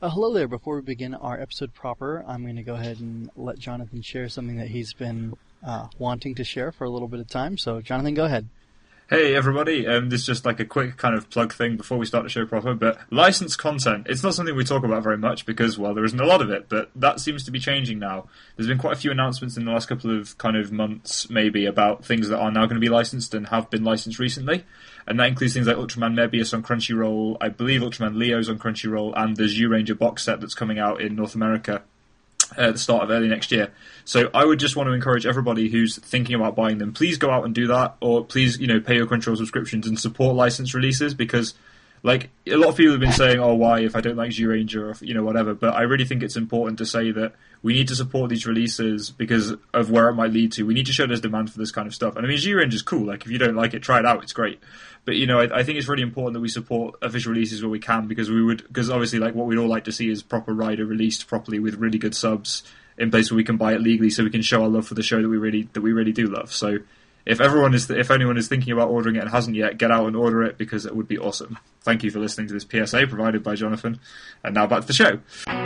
Hello there. Before we begin our episode proper, I'm going to go ahead and let Jonathan share something that he's been wanting to share for a little bit of time. So, Jonathan, go ahead. Hey everybody, this is just like a quick kind of plug thing before we start the show proper, but licensed content, it's not something we talk about very much because, well, there isn't a lot of it, but that seems to be changing now. There's been quite a few announcements in the last couple of kind of months, maybe, about things that are now going to be licensed and have been licensed recently, and that includes things like Ultraman Mebius on Crunchyroll, I believe Ultraman Leo's on Crunchyroll, and the Zyuranger box set that's coming out in North America at the start of early next year. So I would just want to encourage everybody who's thinking about buying them, please go out and do that, or please, pay your Crunchyroll subscriptions and support licensed releases, because, like, a lot of people have been saying, oh, why, if I don't like Zyuranger, or, whatever, but I really think it's important to say that we need to support these releases because of where it might lead to. We need to show there's demand for this kind of stuff. And I mean, Zyuranger's cool, like, if you don't like it, try it out, it's great. But, I think it's really important that we support official releases where we can, because obviously, like, what we'd all like to see is proper Rider released properly with really good subs in place where we can buy it legally, so we can show our love for the show that we really do love. So, if anyone is thinking about ordering it and hasn't yet, get out and order it, because it would be awesome. Thank you for listening to this PSA provided by Jonathan. And now back to the show.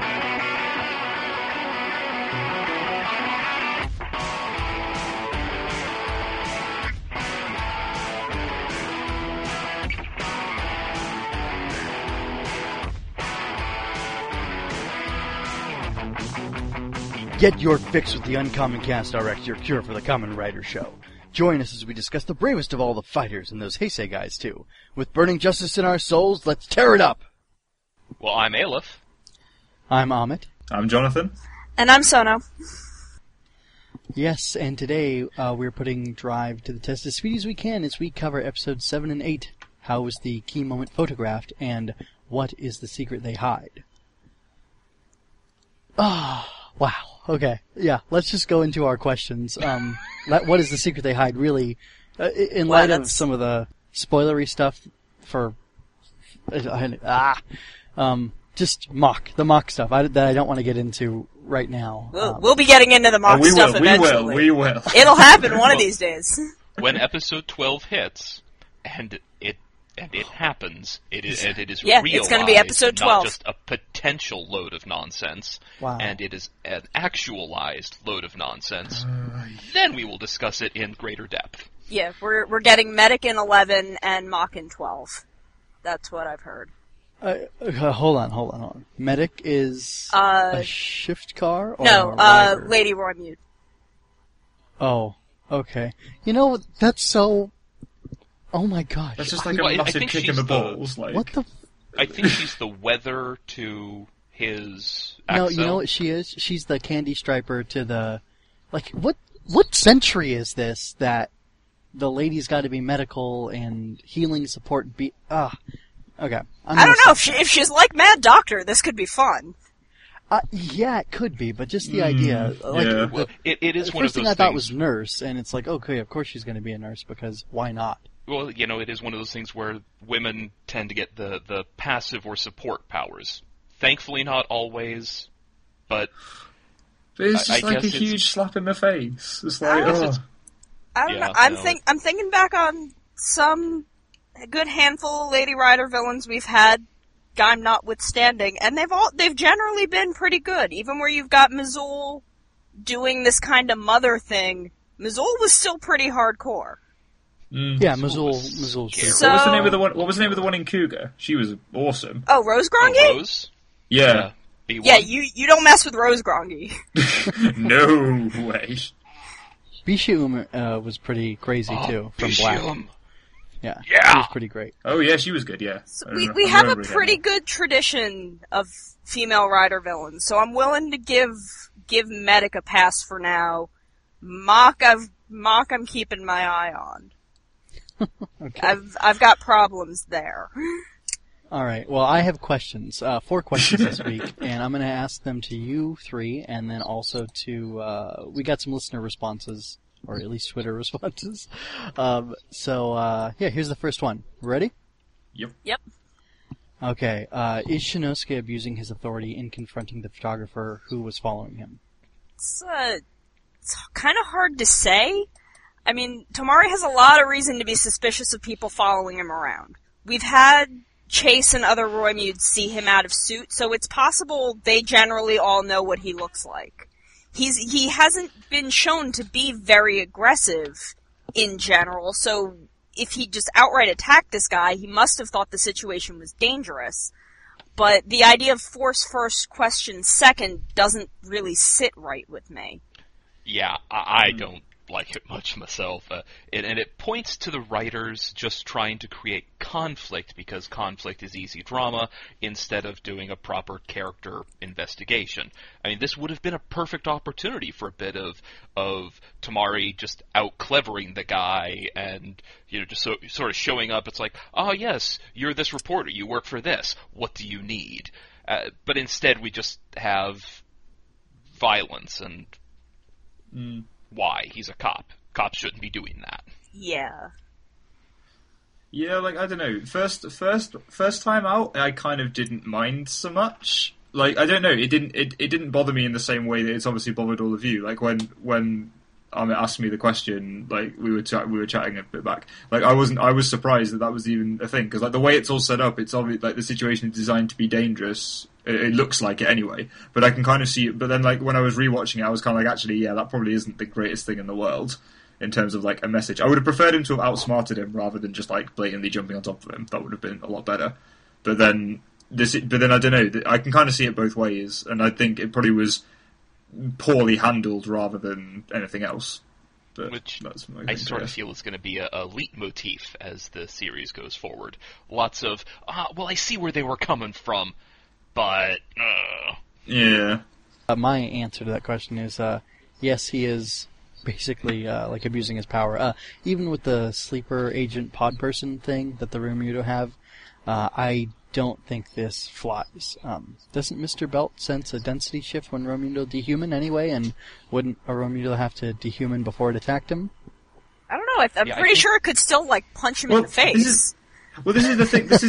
Get your fix with the Uncommon Cast RX, your cure for the Kamen Rider show. Join us as we discuss the bravest of all the fighters and those Heisei guys too. With burning justice in our souls, let's tear it up! Well, I'm Aleph. I'm Amit. I'm Jonathan. And I'm Sono. Yes, and today we're putting Drive to the test as speedy as we can as we cover episodes 7 and 8. How was the key moment photographed, and what is the secret they hide? Wow. Okay. Yeah, let's just go into our questions. What is the secret they hide, really? In light of some of the spoilery stuff for... just the mock stuff that I don't want to get into right now. We'll be getting into the mock stuff eventually. We will. It'll happen one of these days. When episode 12 hits, and it happens, it is yeah, realized, it's going to be episode 12. Not just a potential load of nonsense, wow. And it is an actualized load of nonsense, then we will discuss it in greater depth. Yeah, we're getting Medic in 11 and Mock in 12. That's what I've heard. Hold on. Medic is a shift car? Or no, Lady Roy-Mute. Oh, okay. That's so... Oh my gosh. That's just like a massive kick in the balls. What the... I think she's the weather to his Axel. No, you know what she is? She's the Candy Striper to the... Like, what century is this that the lady's got to be medical and healing support Okay. I don't know. If she's like Mad Doctor, this could be fun. Yeah, it could be, but just the idea. Like, yeah. Well, it is one of those things. The first thing I thought was nurse, and it's like, okay, of course she's going to be a nurse, because why not? Well, it is one of those things where women tend to get the passive or support powers. Thankfully, not always, but it's just like a huge slap in the face. It's like, I don't know. I'm thinking back on some good handful of Lady Rider villains we've had, Gaim notwithstanding, and they've generally been pretty good. Even where you've got Mizul doing this kind of mother thing, Mizul was still pretty hardcore. Yeah, Mizul's pretty So, what was the name of the one in Cougar? She was awesome. Oh, Rose Grongi? Oh, Rose? Yeah. B1. Yeah, you don't mess with Rose Grongi. No way. Bishium was pretty crazy too, from Bishium. Black. Yeah, Yeah! she was pretty great. Oh yeah, she was good, yeah. So we have a pretty good tradition of female rider villains, so I'm willing to give Medic a pass for now. Mock I'm keeping my eye on. Okay. I've got problems there. All right. Well, I have questions. 4 questions this week, and I'm going to ask them to you 3, and then also to we got some listener responses, or at least Twitter responses. Here's the first one. Ready? Yep. Okay. Is Shinosuke abusing his authority in confronting the photographer who was following him? It's kind of hard to say. I mean, Tomari has a lot of reason to be suspicious of people following him around. We've had Chase and other Roymutes see him out of suit, so it's possible they generally all know what he looks like. He hasn't been shown to be very aggressive in general, so if he just outright attacked this guy, he must have thought the situation was dangerous. But the idea of force first, question second doesn't really sit right with me. Yeah, I don't like it much myself. And it points to the writers just trying to create conflict because conflict is easy drama instead of doing a proper character investigation. I mean, this would have been a perfect opportunity for a bit of Tamari just out-clevering the guy and, just sort of showing up. It's like, oh yes, you're this reporter, you work for this, what do you need? But instead we just have violence and... Why? He's a cop. Cops shouldn't be doing that. Yeah. Yeah, I don't know. First time out, I kind of didn't mind so much. I don't know. It didn't bother me in the same way that it's obviously bothered all of you. When Amit asked me the question, we were chatting a bit back. I was surprised that was even a thing because the way it's all set up, it's obvious the situation is designed to be dangerous. It looks like it anyway, but I can kind of see it. But then, when I was rewatching it, I was kind of actually, yeah, that probably isn't the greatest thing in the world in terms of a message. I would have preferred him to have outsmarted him rather than just blatantly jumping on top of him. That would have been a lot better. But then I don't know. I can kind of see it both ways, and I think it probably was poorly handled rather than anything else. But which I sort of feel is going to be a leitmotif as the series goes forward. Lots of, I see where they were coming from. But, yeah. My answer to that question is, yes, he is basically, abusing his power. Even with the sleeper agent pod person thing that the Romuto have, I don't think this flies. Doesn't Mr. Belt sense a density shift when Romuto dehuman anyway, and wouldn't a Romuto have to dehuman before it attacked him? I don't know, I'm pretty sure it could still, punch him in the face. This is the thing, this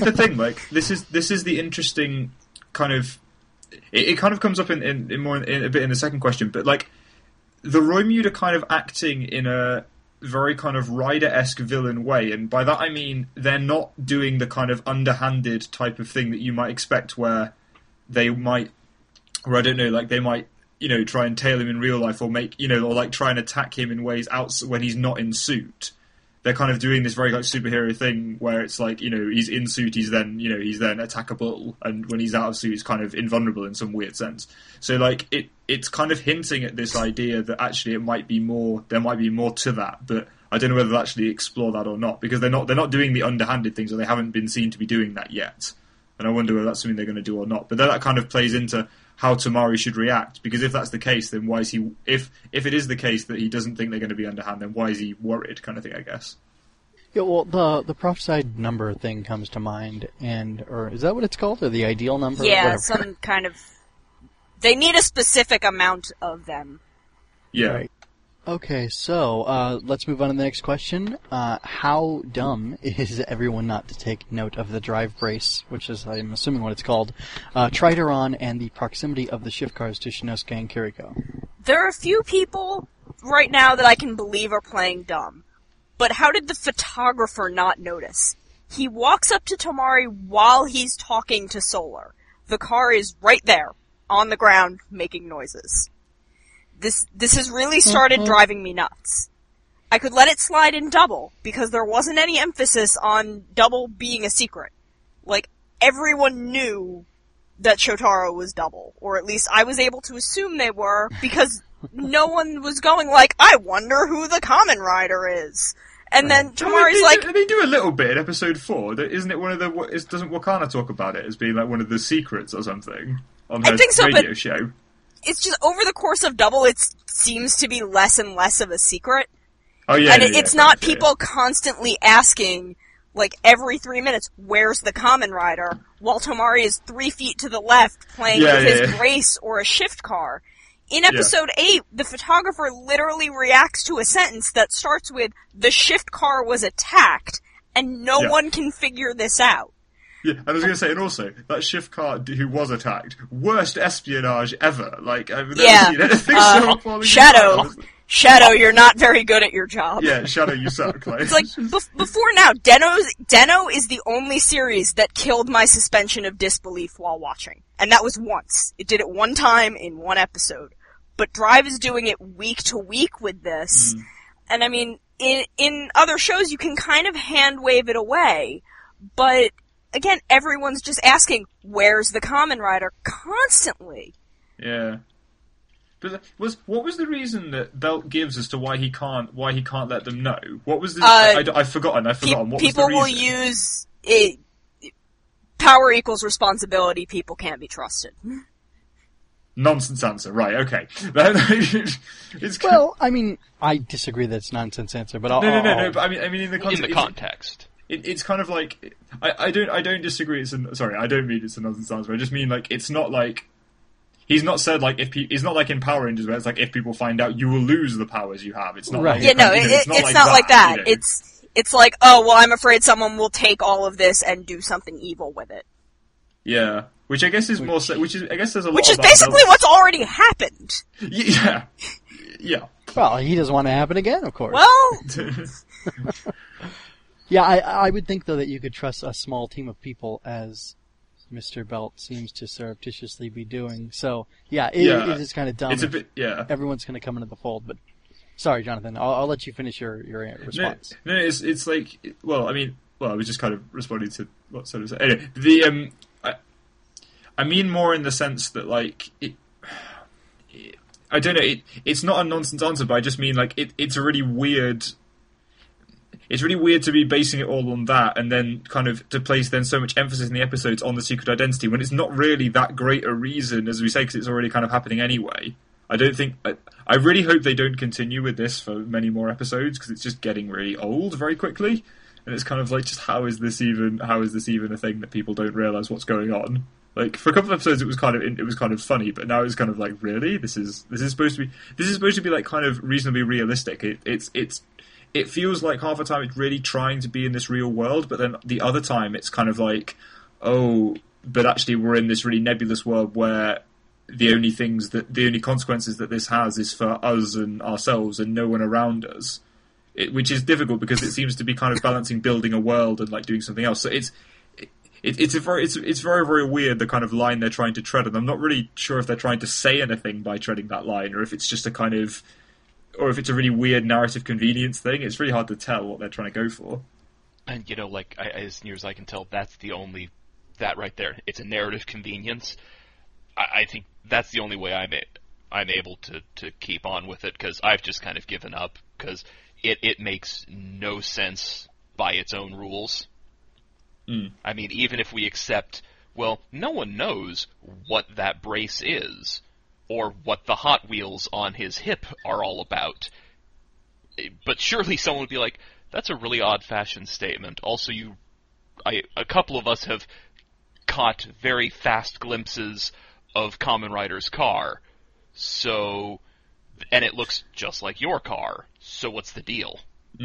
is the interesting... kind of, it kind of comes up in a bit in the second question, but the Roymute are kind of acting in a very kind of Rider-esque villain way, and by that I mean they're not doing the kind of underhanded type of thing that you might expect where they might, or I don't know, they might, try and tail him in real life or make, or try and attack him in ways out when he's not in suit. They're kind of doing this very superhero thing where it's he's in suit, he's then attackable, and when he's out of suit, he's kind of invulnerable in some weird sense. So it's kind of hinting at this idea that actually there might be more to that, but I don't know whether they'll actually explore that or not, because they're not doing the underhanded things, or they haven't been seen to be doing that yet. And I wonder whether that's something they're going to do or not. But then that kind of plays into how Tamari should react, because if that's the case, then why is he... If it is the case that he doesn't think they're going to be underhand, then why is he worried, kind of thing, I guess. Yeah, well, the prophesied number thing comes to mind, or is that what it's called, or the ideal number? Yeah, whatever. Some kind of... They need a specific amount of them. Yeah. Right. Okay, so let's move on to the next question. How dumb is everyone not to take note of the drive brace, which is, I'm assuming what it's called, Trideron, and the proximity of the shift cars to Shinosuke and Kiriko? There are a few people right now that I can believe are playing dumb. But how did the photographer not notice? He walks up to Tamari while he's talking to Solar. The car is right there, on the ground, making noises. This has really started driving me nuts. I could let it slide in Double, because there wasn't any emphasis on Double being a secret. Everyone knew that Shotaro was Double, or at least I was able to assume they were, because no one was going I wonder who the Kamen Rider is. And then Tamari's They do a little bit in episode 4. Isn't it one of the... Doesn't Wakana talk about it as being one of the secrets or something on her radio show? It's just over the course of Double, it seems to be less and less of a secret. Oh yeah, and it's not people constantly asking, every 3 minutes, where's the Kamen Rider? While Tamari is 3 feet to the left playing with his brace or a shift car. In episode 8, the photographer literally reacts to a sentence that starts with, the shift car was attacked, and no one can figure this out. Yeah, and I was going to say, and also, that shift car who was attacked, worst espionage ever. Like, I've never seen anything so appalling. Shadow, you're not very good at your job. Yeah, Shadow, you suck. Like. It's like, before now, Den-O is the only series that killed my suspension of disbelief while watching. And that was once. It did it one time in one episode. But Drive is doing it week to week with this. And I mean, in other shows you can kind of hand wave it away, but again, everyone's just asking, where's the Kamen Rider? Constantly. Yeah. But what was the reason that Belt gives as to why he can't let them know? What was the I've forgotten. What was the reason? People will use it. Power equals responsibility. People can't be trusted. Nonsense answer. Right, okay. Well, I mean, I disagree that it's nonsense answer, but No, but I mean in the context. It's kind of like I don't disagree. Sorry, I don't mean it's a nonsense answer. I just mean like it's not like he's not said like it's not like in Power Rangers where it's like if people find out you will lose the powers you have. It's not right. Like yeah, no, it's not like that. You know? It's like, oh well, I'm afraid someone will take all of this and do something evil with it. Yeah. Which I guess is more. Which is, I guess there's a lot. Which is basically what's already happened. Yeah. Yeah. Well, he doesn't want to happen again, of course. Well. Yeah, I would think though that you could trust a small team of people, as Mr. Belt seems to surreptitiously be doing. So yeah, it is kind of dumb. It's a bit. Yeah. Everyone's going to come into the fold, but sorry, Jonathan. I'll let you finish your response. No, it's like. Well, I mean, I was just kind of responding to what sort of. Anyway, I mean more in the sense that, like, I don't know, it's not a nonsense answer, but I just mean, like, it's a really weird... It's really weird to be basing it all on that, and then kind of to place then so much emphasis in the episodes on the secret identity, when it's not really that great a reason, as we say, because it's already kind of happening anyway. I don't think... I really hope they don't continue with this for many more episodes, because it's just getting really old very quickly, and it's kind of like, just how is this even a thing that people don't realise what's going on? Like, for a couple of episodes, it was kind of funny, but now it's kind of like, really, this is supposed to be like kind of reasonably realistic. It feels like half the time it's really trying to be in this real world, but then the other time it's kind of like, oh, but actually we're in this really nebulous world where the only consequences that this has is for us and ourselves and no one around us, which is difficult because it seems to be kind of balancing building a world and like doing something else. So it's very, very weird, the kind of line they're trying to tread, and I'm not really sure if they're trying to say anything by treading that line, or if it's just or if it's a really weird narrative convenience thing. It's really hard to tell what they're trying to go for. And, like, as near as I can tell, that right there, it's a narrative convenience. I think that's the only way I'm able to keep on with it, because I've just kind of given up, because it makes no sense by its own rules. I mean, even if we accept, well, no one knows what that brace is, or what the Hot Wheels on his hip are all about. But surely someone would be like, that's a really odd-fashioned statement. Also, a couple of us have caught very fast glimpses of Kamen Rider's car, and it looks just like your car, so what's the deal?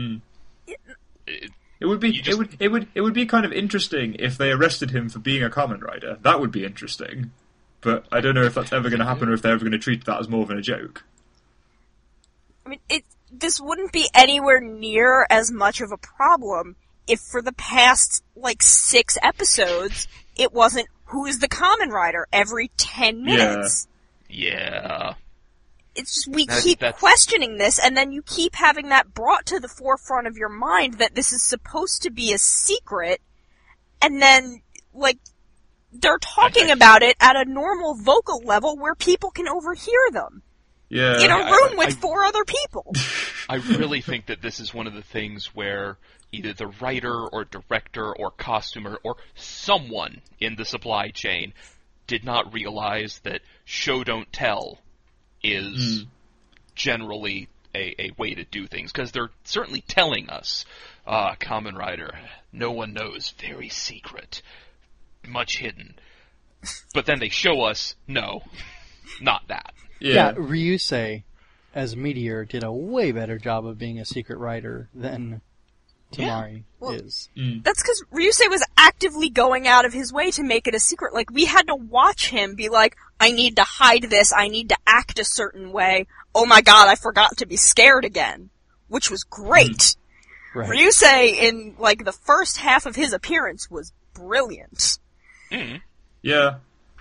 It would be kind of interesting if they arrested him for being a Kamen Rider. That would be interesting. But I don't know if that's ever going to happen, or if they're ever going to treat that as more than a joke. I mean, this wouldn't be anywhere near as much of a problem if for the past, 6 episodes, it wasn't, who is the Kamen Rider every 10 minutes. Yeah. It's just, we keep questioning this, and then you keep having that brought to the forefront of your mind that this is supposed to be a secret, and then, they're talking about it at a normal vocal level where people can overhear them. Yeah. In a room with 4 other people. I really think that this is one of the things where either the writer or director or costumer or someone in the supply chain did not realize that show don't tell is generally a way to do things, because they're certainly telling us, Kamen Rider, no one knows, very secret, much hidden. But then they show us, no, not that. Yeah, Ryusei, as Meteor, did a way better job of being a secret writer than Tamari is. That's because Ryusei was actively going out of his way to make it a secret. Like, we had to watch him be like, I need to hide this, I need to act a certain way. Oh my god, I forgot to be scared again. Which was great. Right. Ryusei, in, like, the first half of his appearance was brilliant. Yeah.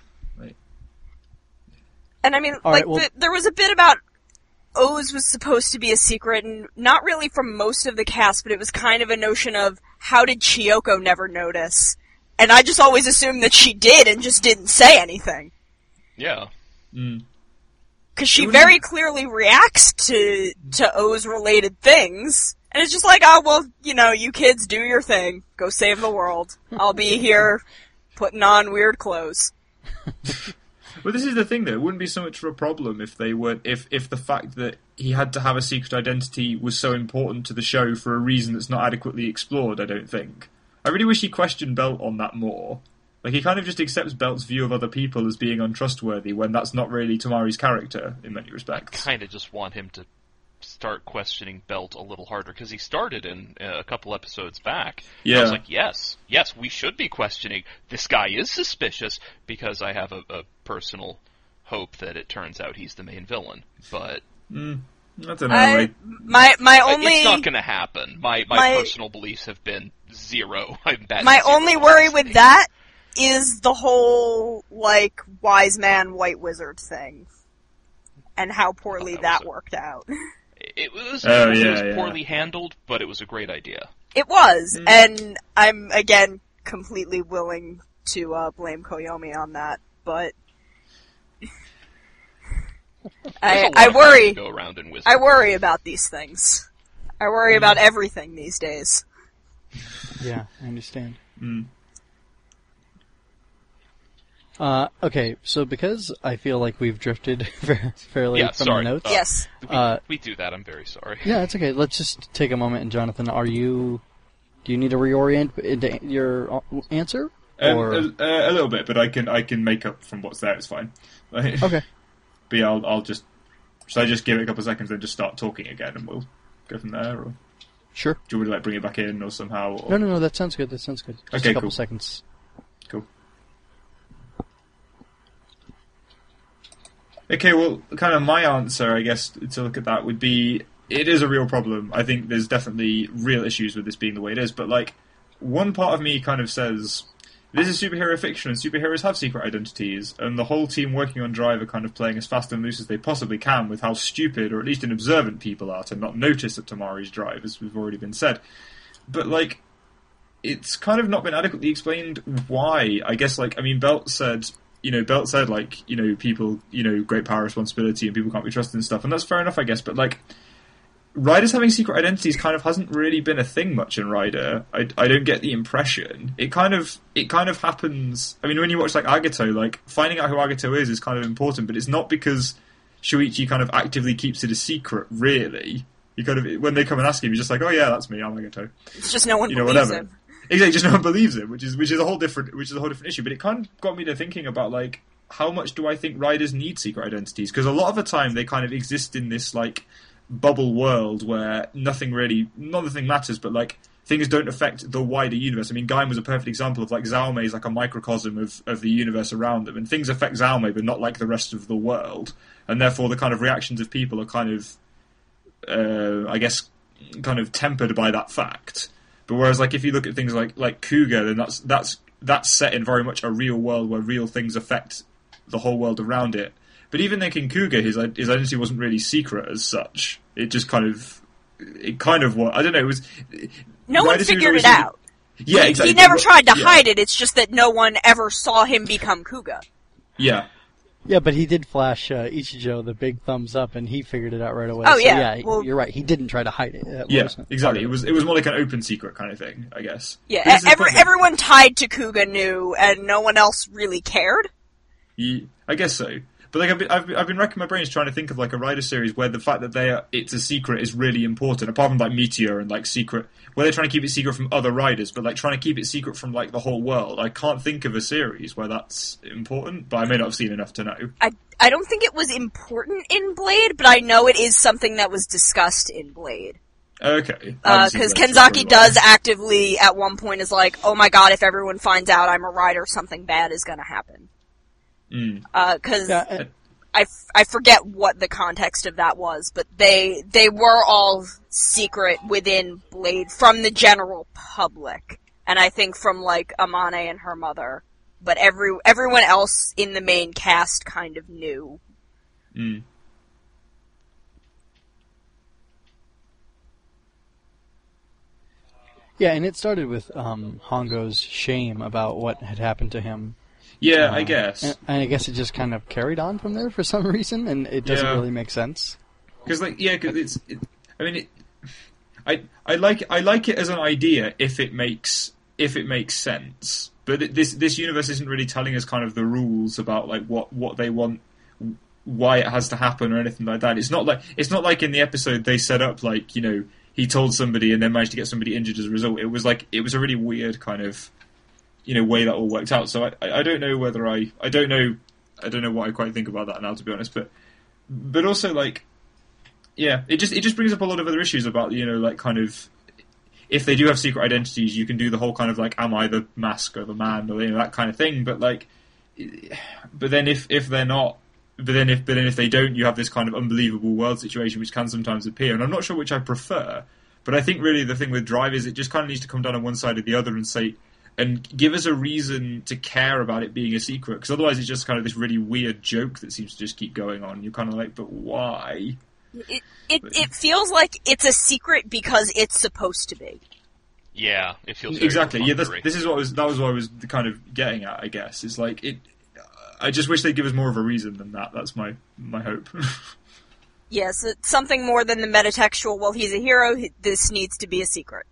And I mean, there was a bit about O's was supposed to be a secret, and not really from most of the cast, but it was kind of a notion of, how did Chiyoko never notice? And I just always assumed that she did and just didn't say anything. Yeah. Because she very clearly reacts to O's related things, and it's just like, oh, well, you know, you kids do your thing. Go save the world. I'll be here putting on weird clothes. Well, this is the thing, though. It wouldn't be so much of a problem if they were, if the fact that he had to have a secret identity was so important to the show for a reason that's not adequately explored, I don't think. I really wish he questioned Belt on that more. Like, he kind of just accepts Belt's view of other people as being untrustworthy when that's not really Tamari's character, in many respects. I kind of just want him to start questioning Belt a little harder, because he started in a couple episodes back. Yeah. I was like, yes, we should be questioning. This guy is suspicious, because I have a personal hope that it turns out he's the main villain. But I don't know. My only it's not going to happen. My personal beliefs have been zero. My only worry with that is the whole, like, wise man, white wizard thing. And how poorly that worked out. It was poorly handled, but it was a great idea. It was, and I'm, again, completely willing to blame Koyomi on that, but I worry. Go around in I worry about these things. I worry about everything these days. Yeah, I understand. Okay, so because I feel like we've drifted fairly from the notes. Yes. We do that, I'm very sorry. Yeah, it's okay. Let's just take a moment. And Jonathan, do you need to reorient into your answer? Or? A little bit, but I can make up from what's there, it's fine. Okay. But yeah, should I just give it a couple of seconds and just start talking again and we'll go from there? Or Sure. do you want me to bring it back in or somehow? Or? No, that sounds good. Just okay, a couple cool. seconds. Cool. Okay, well, kind of my answer, I guess, to look at that would be, it is a real problem. I think there's definitely real issues with this being the way it is, but, like, one part of me kind of says, this is superhero fiction, and superheroes have secret identities, and the whole team working on Drive are kind of playing as fast and loose as they possibly can with how stupid, or at least inobservant people are to not notice at Tamari's Drive, as we've already been said. But, like, it's kind of not been adequately explained why. I guess, like, I mean, Belt said, like, people, great power, responsibility, and people can't be trusted and stuff, and that's fair enough, I guess, but, like, Rider's having secret identities kind of hasn't really been a thing much in Rider. I don't get the impression. It kind of happens, I mean, when you watch, like, Agato, like, finding out who Agato is kind of important, but it's not because Shuichi kind of actively keeps it a secret, really. You kind of, when they come and ask him, he's just like, oh yeah, that's me, I'm Agato. It's just no one believes him. Exactly, just no one believes him, which is a whole different issue. But it kind of got me to thinking about, like, how much do I think riders need secret identities? Because a lot of the time they kind of exist in this, like, bubble world where nothing matters, but, like, things don't affect the wider universe. I mean, Gaim was a perfect example of, like, Xiaomei is like a microcosm of the universe around them, and things affect Xiaomei, but not like the rest of the world, and therefore the kind of reactions of people are kind of, I guess, kind of tempered by that fact. But whereas, like, if you look at things like Kuga, then that's set in very much a real world where real things affect the whole world around it. But even then, in Kuga, his identity wasn't really secret as such. It just kind of was. I don't know. It was. No one figured it out. Yeah, exactly. He never tried to hide it. It's just that no one ever saw him become Kuga. Yeah. Yeah, but he did flash Ichijo the big thumbs up, and he figured it out right away. Oh, so, yeah. Well, you're right. He didn't try to hide it. Exactly. It was more like an open secret kind of thing, I guess. Yeah, everyone tied to Kuga knew, and no one else really cared. Yeah, I guess so. But, like, I've been racking my brains trying to think of, like, a Rider series where the fact that it's a secret is really important, apart from, like, Meteor and, like, Secret, where they're trying to keep it secret from other riders, but, like, trying to keep it secret from, like, the whole world. I can't think of a series where that's important, but I may not have seen enough to know. I don't think it was important in Blade, but I know it is something that was discussed in Blade. Okay. Because Kenzaki does actively, at one point, is like, oh my god, if everyone finds out I'm a rider, something bad is gonna happen. Because I forget what the context of that was, but they were all secret within Blade from the general public, and I think from like Amane and her mother, but everyone else in the main cast kind of knew. Yeah, and it started with Hongo's shame about what had happened to him. Yeah, I guess. And I guess it just kind of carried on from there for some reason, and it doesn't really make sense. Because, like, I like it as an idea if it makes sense. But this universe isn't really telling us kind of the rules about like what they want, why it has to happen, or anything like that. It's not like in the episode they set up like, you know, he told somebody and then managed to get somebody injured as a result. It was a really weird kind of, you know, way that all worked out. So I don't know whether I don't know what I quite think about that now, to be honest. But also, like, yeah, it just brings up a lot of other issues about, you know, like, kind of, if they do have secret identities, you can do the whole kind of like, am I the mask or the man, or, you know, that kind of thing. But like, but then if they're not, but then if they don't, you have this kind of unbelievable world situation which can sometimes appear. And I'm not sure which I prefer, but I think really the thing with Drive is it just kind of needs to come down on one side or the other and say, and give us a reason to care about it being a secret, because otherwise it's just kind of this really weird joke that seems to just keep going on. You're kind of like, but why? It feels like it's a secret because it's supposed to be. Yeah, it feels very exactly. Yeah, that was what I was kind of getting at. I guess it's like it. I just wish they'd give us more of a reason than that. That's my hope. Yes, it's something more than the metatextual. Well, he's a hero. This needs to be a secret.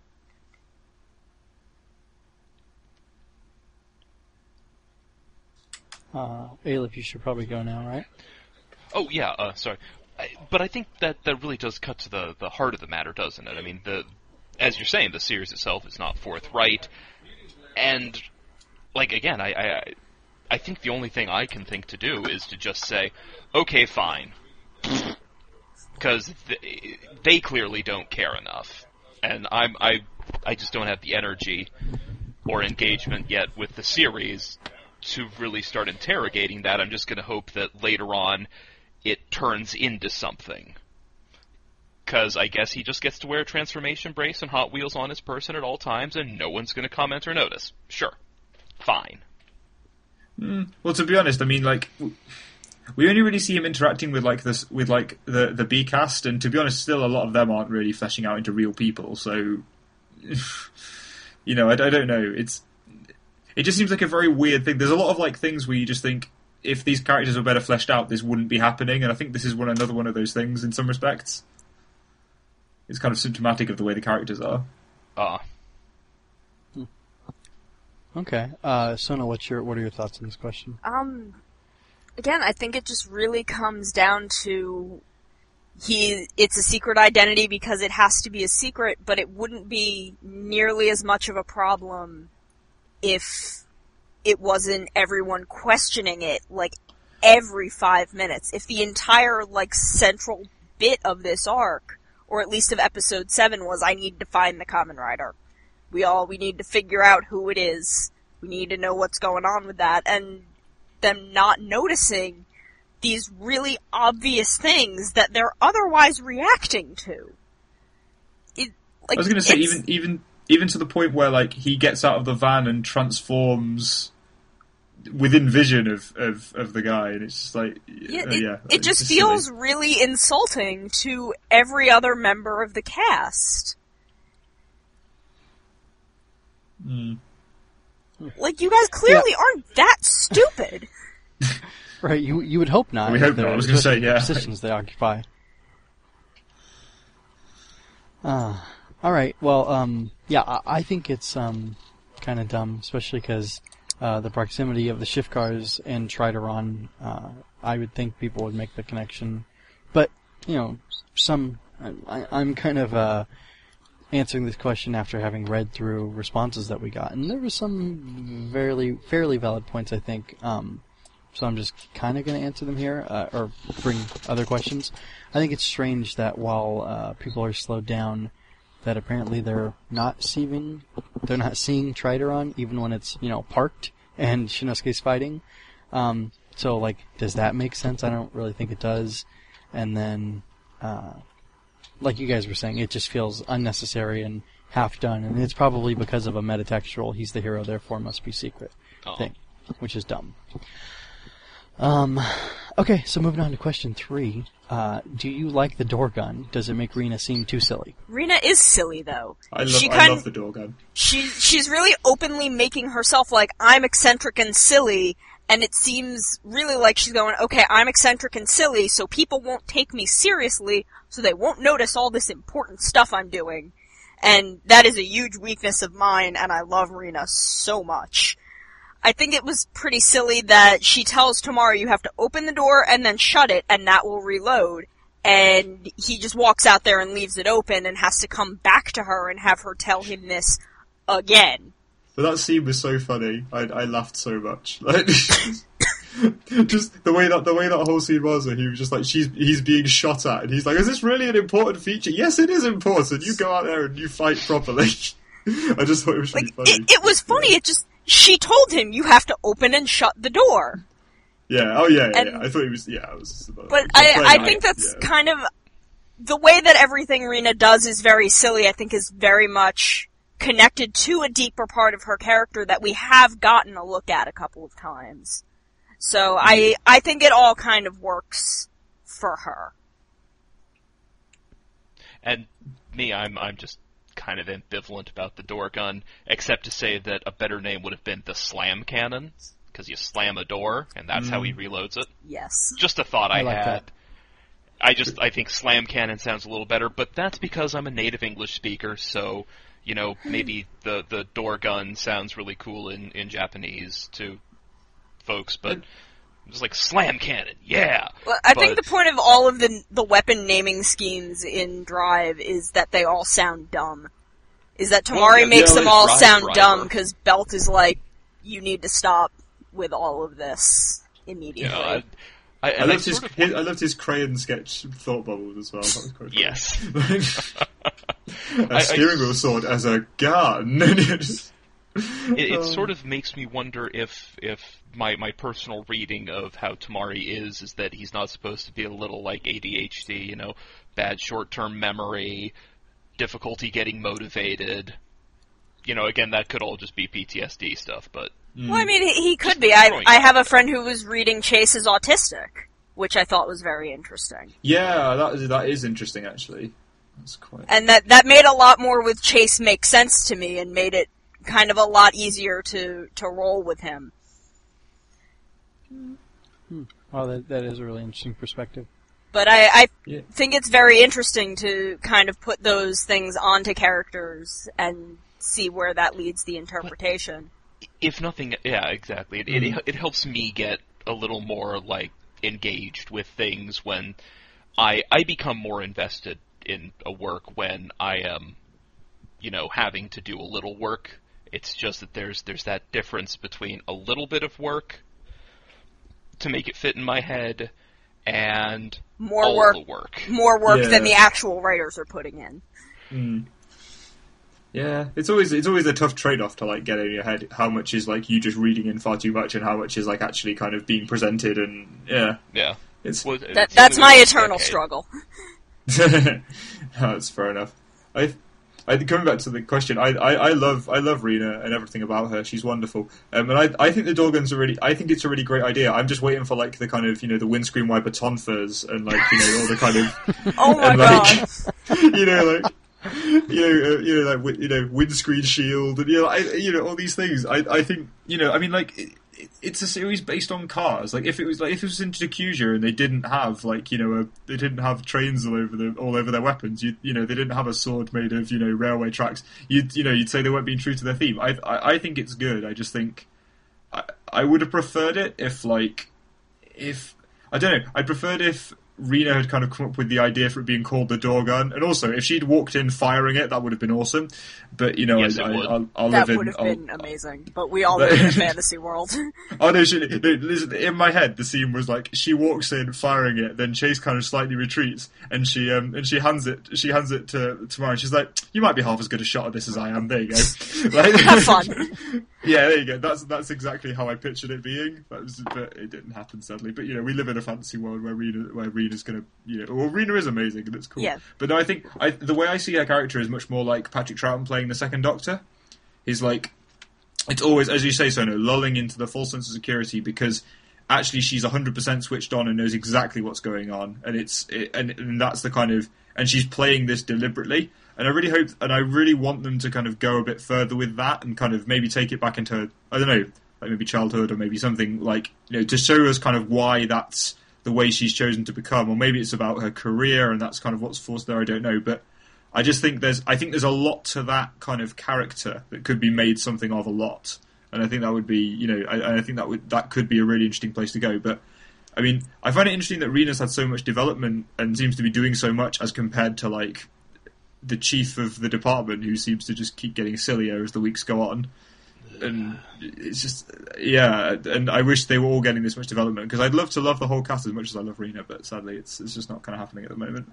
Aleph, you should probably go now, right? Oh, yeah, sorry. But I think that really does cut to the heart of the matter, doesn't it? I mean, as you're saying, the series itself is not forthright, and, like, again, I think the only thing I can think to do is to just say, okay, fine. Because they clearly don't care enough. And I just don't have the energy or engagement yet with the series to really start interrogating that. I'm just going to hope that later on it turns into something. Because I guess he just gets to wear a transformation brace and Hot Wheels on his person at all times, and no one's going to comment or notice. Sure. Fine. Well, to be honest, I mean, like, we only really see him interacting with the B cast, and to be honest, still a lot of them aren't really fleshing out into real people. So, you know, I don't know. It just seems like a very weird thing. There's a lot of like things where you just think, if these characters were better fleshed out, this wouldn't be happening, and I think this is another one of those things in some respects. It's kind of symptomatic of the way the characters are. Okay. Sona, what are your thoughts on this question? Again, I think it just really comes down to it's a secret identity because it has to be a secret, but it wouldn't be nearly as much of a problem if it wasn't everyone questioning it, like, every 5 minutes. If the entire, like, central bit of this arc, or at least of episode 7, was, I need to find the Kamen Rider. We need to figure out who it is. We need to know what's going on with that. And them not noticing these really obvious things that they're otherwise reacting to. I was going to say, even to the point where, like, he gets out of the van and transforms within vision of the guy, and it's just like, it just feels silly. Really insulting to every other member of the cast. Like, you guys clearly aren't that stupid. Right, you would hope not. We hope not. I was going to say, yeah. Positions they occupy. All right. Well, yeah, I think it's kind of dumb, especially because the proximity of the shift cars and Trideron. I would think people would make the connection, but you know, I'm kind of answering this question after having read through responses that we got, and there were some fairly valid points, I think. So I'm just kind of going to answer them here, or bring other questions. I think it's strange that while people are slowed down, that apparently they're not seeing Trideron even when it's, parked and Shinosuke's fighting. So, like, does that make sense? I don't really think it does. And then, like you guys were saying, it just feels unnecessary and half done, and it's probably because of a metatextual "he's the hero, therefore must be secret" thing, which is dumb. Okay, so moving on to question 3. Do you like the door gun? Does it make Rina seem too silly? Rina is silly, though. I love the door gun. She's really openly making herself like, I'm eccentric and silly, and it seems really like she's going, okay, I'm eccentric and silly, so people won't take me seriously, so they won't notice all this important stuff I'm doing. And that is a huge weakness of mine, and I love Rina so much. I think it was pretty silly that she tells Temari you have to open the door and then shut it, and that will reload. And he just walks out there and leaves it open and has to come back to her and have her tell him this again. But that scene was so funny. I laughed so much. Like, just the way that whole scene was, and he was just like, he's being shot at, and he's like, is this really an important feature? Yes, it is important. You go out there and you fight properly. I just thought it was really funny. It was funny. She told him you have to open and shut the door. Yeah. Oh yeah. I thought it was. Yeah. It was. But I think that's kind of the way that everything Rina does is very silly. I think is very much connected to a deeper part of her character that we have gotten a look at a couple of times. So I think it all kind of works for her. And me, I'm just kind of ambivalent about the door gun, except to say that a better name would have been the slam cannon, because you slam a door, and that's how he reloads it. Yes. Just a thought I like had. That. I think slam cannon sounds a little better, but that's because I'm a native English speaker, so, maybe the door gun sounds really cool in Japanese to folks, but just like slam cannon, yeah! Well, I think the point of all of the weapon naming schemes in Drive is that they all sound dumb. Is that Temari makes them all sound dumb, because Belt is like, you need to stop with all of this immediately. Yeah, I loved his crayon sketch thought bubble as well. That was quite cool. Yes. A steering wheel sword as a gun. It sort of makes me wonder if my personal reading of how Temari is that he's not supposed to be a little like ADHD, bad short-term memory, difficulty getting motivated. Again, that could all just be PTSD stuff, but... Well, I mean, he could be. I have a friend who was reading Chase as autistic, which I thought was very interesting. Yeah, that is interesting, actually. That's quite... And that made a lot more with Chase make sense to me, and made it kind of a lot easier to roll with him. Well, that is a really interesting perspective. But I think it's very interesting to kind of put those things onto characters and see where that leads the interpretation. If nothing, yeah, exactly. It helps me get a little more, engaged with things when I become more invested in a work when I am, having to do a little work. It's just that there's that difference between a little bit of work to make it fit in my head and all the work. More work than the actual writers are putting in. Mm. Yeah, it's always a tough trade-off to get in your head how much is you just reading in far too much and how much is actually kind of being presented, and yeah. That's my eternal struggle. That's fair enough. Coming back to the question, I love Rina and everything about her. She's wonderful, and I think the door guns I think it's a really great idea. I'm just waiting for the kind of the windscreen wiper tonfas and all the kind of oh my god, windscreen shield and all these things. I think it's a series based on cars. If it was in Yakuza and they didn't have they didn't have trains all over their weapons. They didn't have a sword made of railway tracks. You'd say they weren't being true to their theme. I think it's good. I just think I would have preferred it if I don't know. I preferred if Rena had kind of come up with the idea for it being called the door gun, and also if she'd walked in firing it, that would have been awesome. But yes, I'll that live in. That would have been amazing. But we all live in a fantasy world. Oh no! Listen, in my head, the scene was like she walks in firing it, then Chase kind of slightly retreats, and she hands it to Tamara. And she's like, "You might be half as good a shot at this as I am." There you go. Like, have fun. Yeah, there you go. That's exactly how I pictured it being. But it didn't happen, sadly. But we live in a fantasy world where Rena's gonna, well, Rena is amazing and it's cool. Yeah. But no, I think the way I see her character is much more like Patrick Troughton playing the Second Doctor. He's like, it's always, as you say, Sono, lulling into the false sense of security because actually she's 100% switched on and knows exactly what's going on, and and that's the kind of, and she's playing this deliberately. And I really hope, and I really want them to kind of go a bit further with that and kind of maybe take it back into, I don't know, like maybe childhood or maybe something like, to show us kind of why that's the way she's chosen to become, or maybe it's about her career and that's kind of what's forced there, I don't know. But I just think there's a lot to that kind of character that could be made something of a lot. And I think that would be, I think that could be a really interesting place to go. But I mean, I find it interesting that Rena's had so much development and seems to be doing so much as compared to like the chief of the department, who seems to just keep getting sillier as the weeks go on. And it's just, yeah, and I wish they were all getting this much development, because I'd love to love the whole cast as much as I love Rena, but sadly it's just not kind of happening at the moment.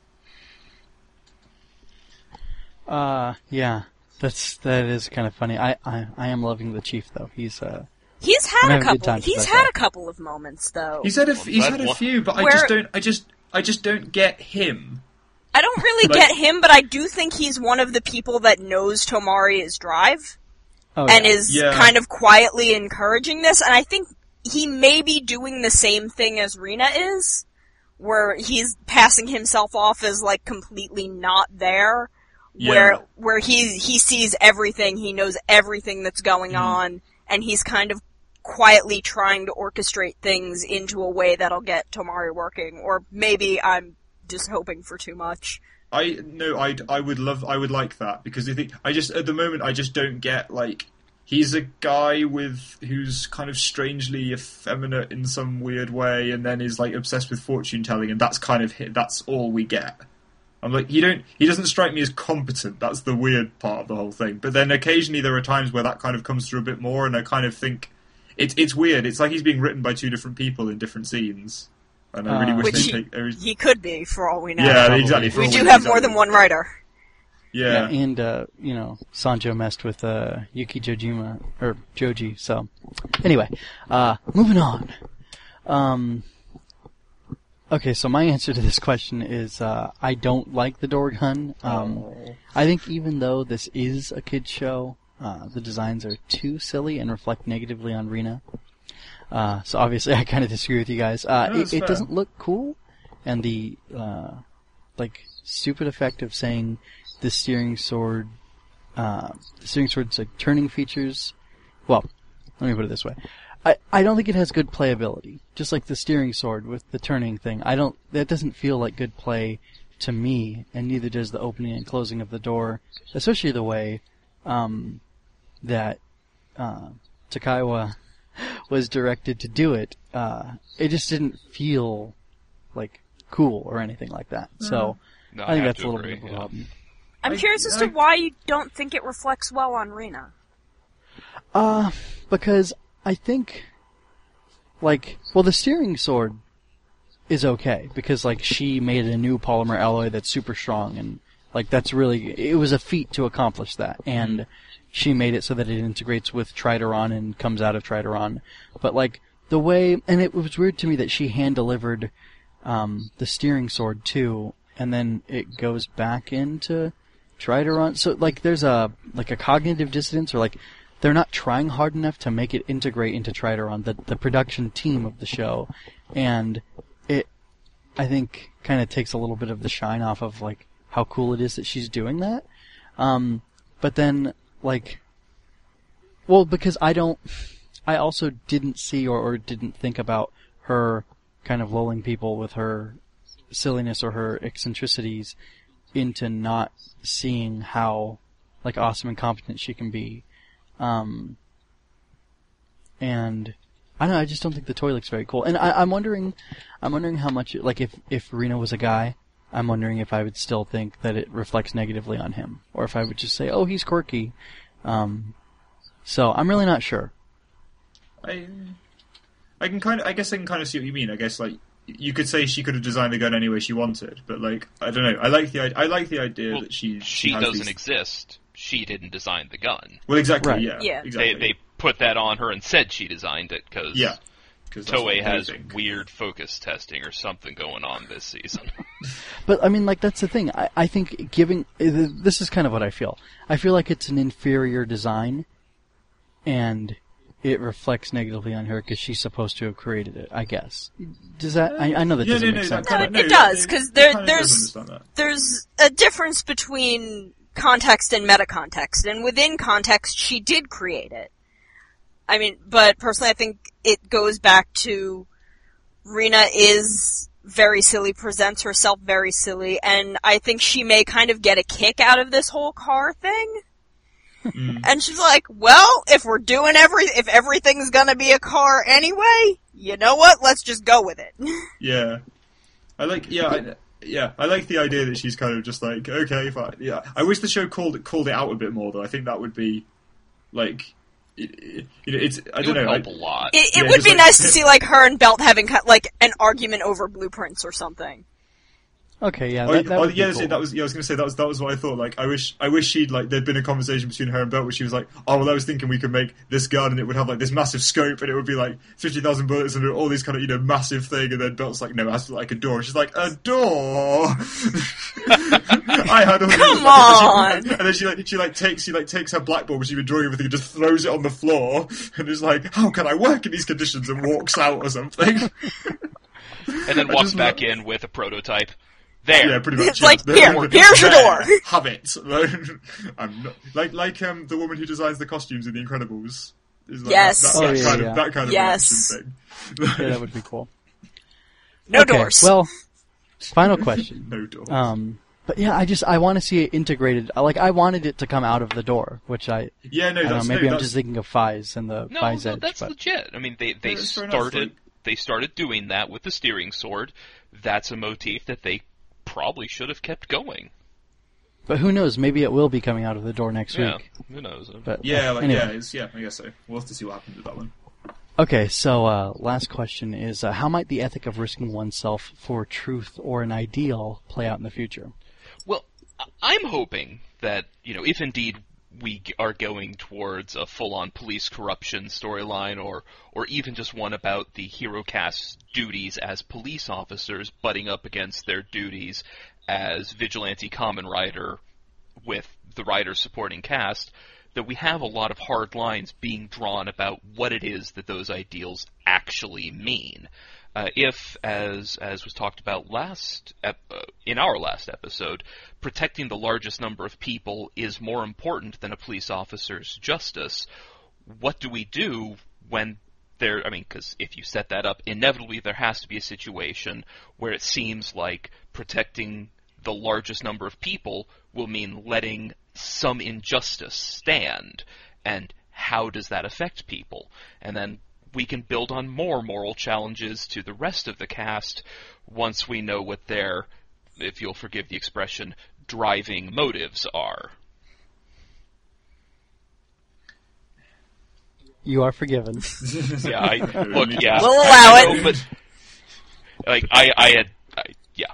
Yeah, that is kind of funny. I am loving the chief though. He's had a couple of moments though. He's had a few, but I just don't get him. I don't really get him, but I do think he's one of the people that knows Tomari's drive. And is kind of quietly encouraging this, and I think he may be doing the same thing as Rena is, where he's passing himself off as like completely not there, where he sees everything, he knows everything that's going on, and he's kind of quietly trying to orchestrate things into a way that'll get Tomari working, or maybe I'm just hoping for too much. I would like that, because at the moment I just don't get, like, he's a guy who's kind of strangely effeminate in some weird way, and then is like obsessed with fortune telling, and that's all we get. I'm like, he doesn't strike me as competent. That's the weird part of the whole thing. But then occasionally there are times where that kind of comes through a bit more, and I kind of think it's weird. It's like he's being written by two different people in different scenes. And I really wish he could be, for all we know. Yeah, probably. Exactly. We do have more than one writer. Yeah. And Sanjo messed with Yuki Jojima, or Joji, so. Anyway, moving on. Okay, so my answer to this question is, I don't like the door gun. I think even though this is a kid's show, the designs are too silly and reflect negatively on Rena. So obviously I kind of disagree with you guys. It doesn't look cool, and the stupid effect of saying the steering sword's like turning features. Well, let me put it this way. I don't think it has good playability. Just like the steering sword with the turning thing. That doesn't feel like good play to me, and neither does the opening and closing of the door, especially the way that Takaiwa was directed to do it. It just didn't feel like cool or anything like that. So I think that's a little bit of a problem. I'm curious as to why you don't think it reflects well on Rena. Because I think, the steering sword is okay, because, she made a new polymer alloy that's super strong, and, it was a feat to accomplish that, and she made it so that it integrates with Trideron and comes out of Trideron. But, the way, and it was weird to me that she hand-delivered, the steering sword, too, and then it goes back into Trideron. So, there's a cognitive dissonance, or, they're not trying hard enough to make it integrate into Trideron, the production team of the show, and it, I think, kind of takes a little bit of the shine off of, how cool it is that she's doing that. But then, because I also didn't see or didn't think about her kind of lulling people with her silliness or her eccentricities into not seeing how, awesome and competent she can be. And I don't know, I just don't think the toy looks very cool. And I'm wondering how much, like, if Rena was a guy, I'm wondering if I would still think that it reflects negatively on him. Or if I would just say, oh, he's quirky. So I'm really not sure. I guess I can kind of see what you mean. I guess, like, you could say she could have designed the gun any way she wanted, but, like, I don't know. I like the idea that she doesn't exist. She didn't design the gun. Well, exactly. Right. Yeah. Exactly. They put that on her and said she designed it because Toei has weird focus testing or something going on this season. But, I mean, like, that's the thing. I think this is kind of what I feel. I feel like it's an inferior design, and it reflects negatively on her because she's supposed to have created it, I guess. Does that... I know that doesn't make sense. It does, because there's a difference between context and meta-context, and within context, she did create it. I mean, but personally, I think it goes back to Rena is very silly, presents herself very silly, and I think she may kind of get a kick out of this whole car thing. And she's like, well, if everything's gonna be a car anyway, you know what? Let's just go with it. Yeah. I like the idea that she's kind of just like, okay, fine. Yeah. I wish the show called it out a bit more, though. I think that would be, like, it's, I don't know. Help a lot. It would be nice to see, like, her and Belt having, like, an argument over blueprints or something. Okay, yeah. Cool. That was I was going to say that was what I thought. Like, I wish she'd, like, there'd been a conversation between her and Belt where she was like, oh, well, I was thinking we could make this gun and it would have, like, this massive scope and it would be like 50,000 bullets and all these kind of, massive thing. And then Belt's like, no, it has to be like a door. And she's like, a door. I had all Come on. And then she takes her blackboard where she'd been drawing everything and just throws it on the floor and is like, how can I work in these conditions, and walks out or something. And then walks back in with a prototype. There. Yeah, pretty much. It's like, here's your door. Have it. I'm not, like the woman who designs the costumes in The Incredibles. Is like yes. That kind of yes. thing. Yeah, that would be cool. No doors. Well, final question. No doors. But yeah, I want to see it integrated. Like, I wanted it to come out of the door, which I'm just thinking of Fize and the Fize Edge. No, that's legit. I mean, they started doing that with the steering sword. That's a motif that they probably should have kept going. But who knows? Maybe it will be coming out of the door next week. Who knows? But, anyway. I guess so. We'll have to see what happens with that one. Okay, so last question is, how might the ethic of risking oneself for truth or an ideal play out in the future? Well, I'm hoping that, if indeed we are going towards a full-on police corruption storyline, or even just one about the HeroCast's duties as police officers butting up against their duties as vigilante Kamen Rider with the Rider supporting cast, that we have a lot of hard lines being drawn about what it is that those ideals actually mean. If, as was talked about in our last episode, protecting the largest number of people is more important than a police officer's justice, what do we do when because if you set that up, inevitably there has to be a situation where it seems like protecting the largest number of people will mean letting some injustice stand, and how does that affect people? And then we can build on more moral challenges to the rest of the cast once we know what their, if you'll forgive the expression, driving motives are. You are forgiven. Yeah, yeah. We'll allow it. But, yeah.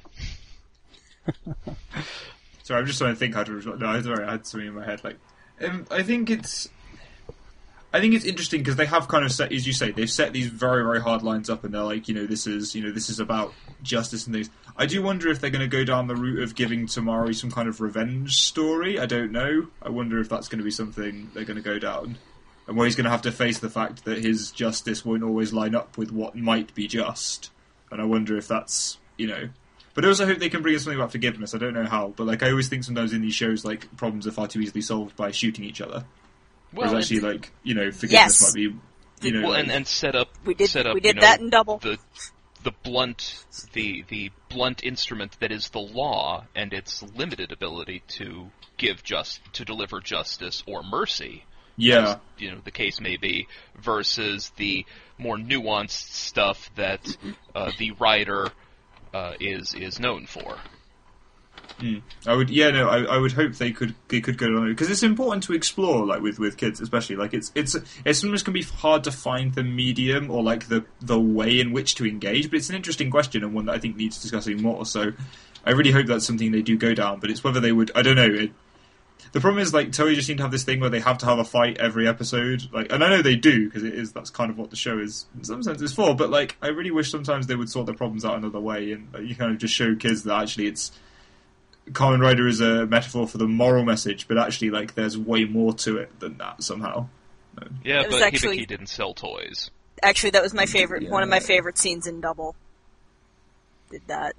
Sorry, I'm just trying to think how to respond. No, sorry, I had something in my head. I think it's interesting because they have kind of set, as you say, they've set these very, very hard lines up, and they're like, this is about justice and things. I do wonder if they're going to go down the route of giving Tamari some kind of revenge story. I don't know. I wonder if that's going to be something they're going to go down, and where he's going to have to face the fact that his justice won't always line up with what might be just. And I wonder if that's, But I also hope they can bring us something about forgiveness. I don't know how, but I always think sometimes in these shows, problems are far too easily solved by shooting each other. Whereas actually, forgiveness might be, and set up. We did that in Double. The blunt instrument that is the law and its limited ability to deliver justice or mercy. Yeah. as, the case may be, versus the more nuanced stuff that the writer is known for. I would hope they could go on, because it's important to explore, like with kids especially. Like it sometimes can be hard to find the medium or like the way in which to engage, but it's an interesting question and one that I think needs discussing more. So I really hope that's something they do go down, but it's whether they would. I don't know. The problem is, like, Toei just seem to have this thing where they have to have a fight every episode. Like, and I know they do, because that's kind of what the show is, in some sense, is for. But like, I really wish sometimes they would sort their problems out another way, and you kind of just show kids that actually it's. Kamen Rider is a metaphor for the moral message, but actually, like, there's way more to it than that somehow. Yeah, but actually, Hibiki didn't sell toys. Actually, that was my favorite. Yeah. One of my favorite scenes in Double. Did that.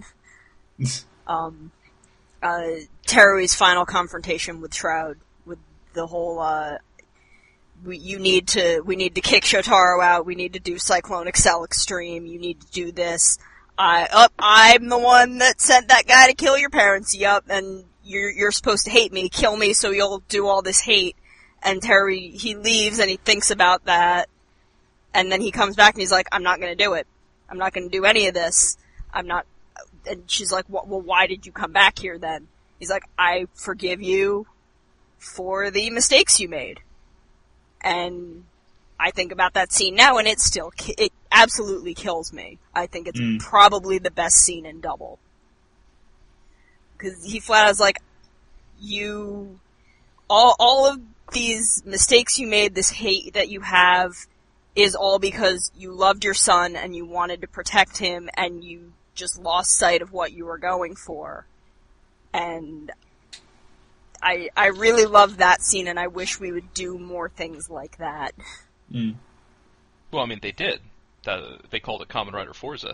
Terui's final confrontation with Shroud, with the whole, we need to kick Shotaro out, we need to do Cyclone Excel Extreme, you need to do this. I'm the one that sent that guy to kill your parents, yup, and you're supposed to hate me, kill me so you'll do all this hate. And Terui, he leaves and he thinks about that, and then he comes back and he's like, I'm not gonna do it. I'm not gonna do any of this. And she's like, well, why did you come back here then? He's like, I forgive you for the mistakes you made. And I think about that scene now, and it absolutely kills me. I think it's probably the best scene in Double. Because he flat out is like, all of these mistakes you made, this hate that you have, is all because you loved your son and you wanted to protect him, and you just lost sight of what you were going for. And I really love that scene, and I wish we would do more things like that. Well, I mean, they did. They called it Kamen Rider Forza.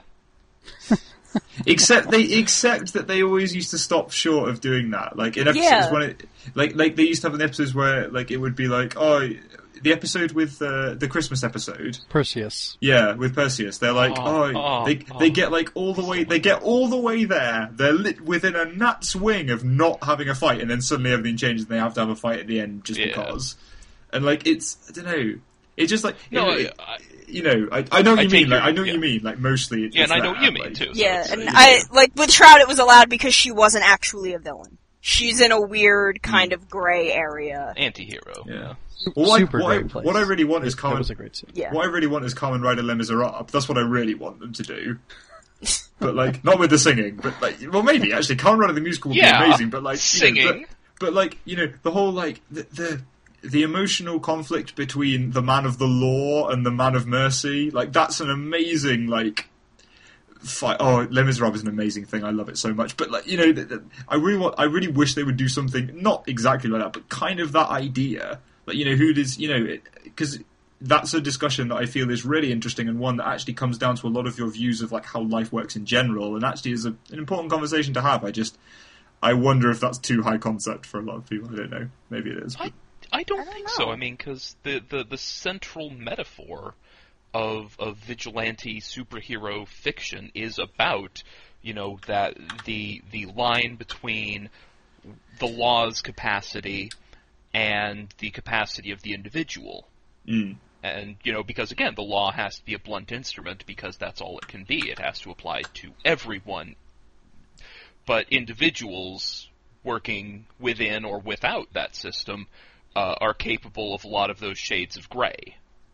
Except that they always used to stop short of doing that. Like in episodes when like they used to have an episodes where like it would be like, oh, the episode with the Christmas episode, Perseus. Yeah, with Perseus, they're like, they get like all the way, they get all the way there. They're within a gnat's wing of not having a fight, and then suddenly everything changes, and they have to have a fight at the end just because. And like it's, I don't know. It's just like I know what you mean. Like I know what you mean. Like mostly, and I know what you mean too. Yeah, so and I like with Shroud, it was allowed because she wasn't actually a villain. She's in a weird kind of gray area. Anti-hero. Yeah. Well, what I really want is Kamen. That was a great scene. Yeah. What I really want is Kamen Rider Les Miserables. That's what I really want them to do. But like, not with the singing. But like, well, maybe actually, Kamen Rider the musical would be amazing. But like, singing. But like, the whole like the emotional conflict between the man of the law and the man of mercy, like that's an amazing like fight. Oh, Les Miserables is an amazing thing. I love it so much. But like, I really wish they would do something not exactly like that, but kind of that idea. Like, who does, because that's a discussion that I feel is really interesting, and one that actually comes down to a lot of your views of like how life works in general, and actually is an important conversation to have. I wonder if that's too high concept for a lot of people. I don't know. Maybe it is. I don't think so. I mean, because the central metaphor of vigilante superhero fiction is about, that the line between the law's capacity and the capacity of the individual. And, because again, the law has to be a blunt instrument because that's all it can be. It has to apply to everyone. But individuals working within or without that system are capable of a lot of those shades of gray.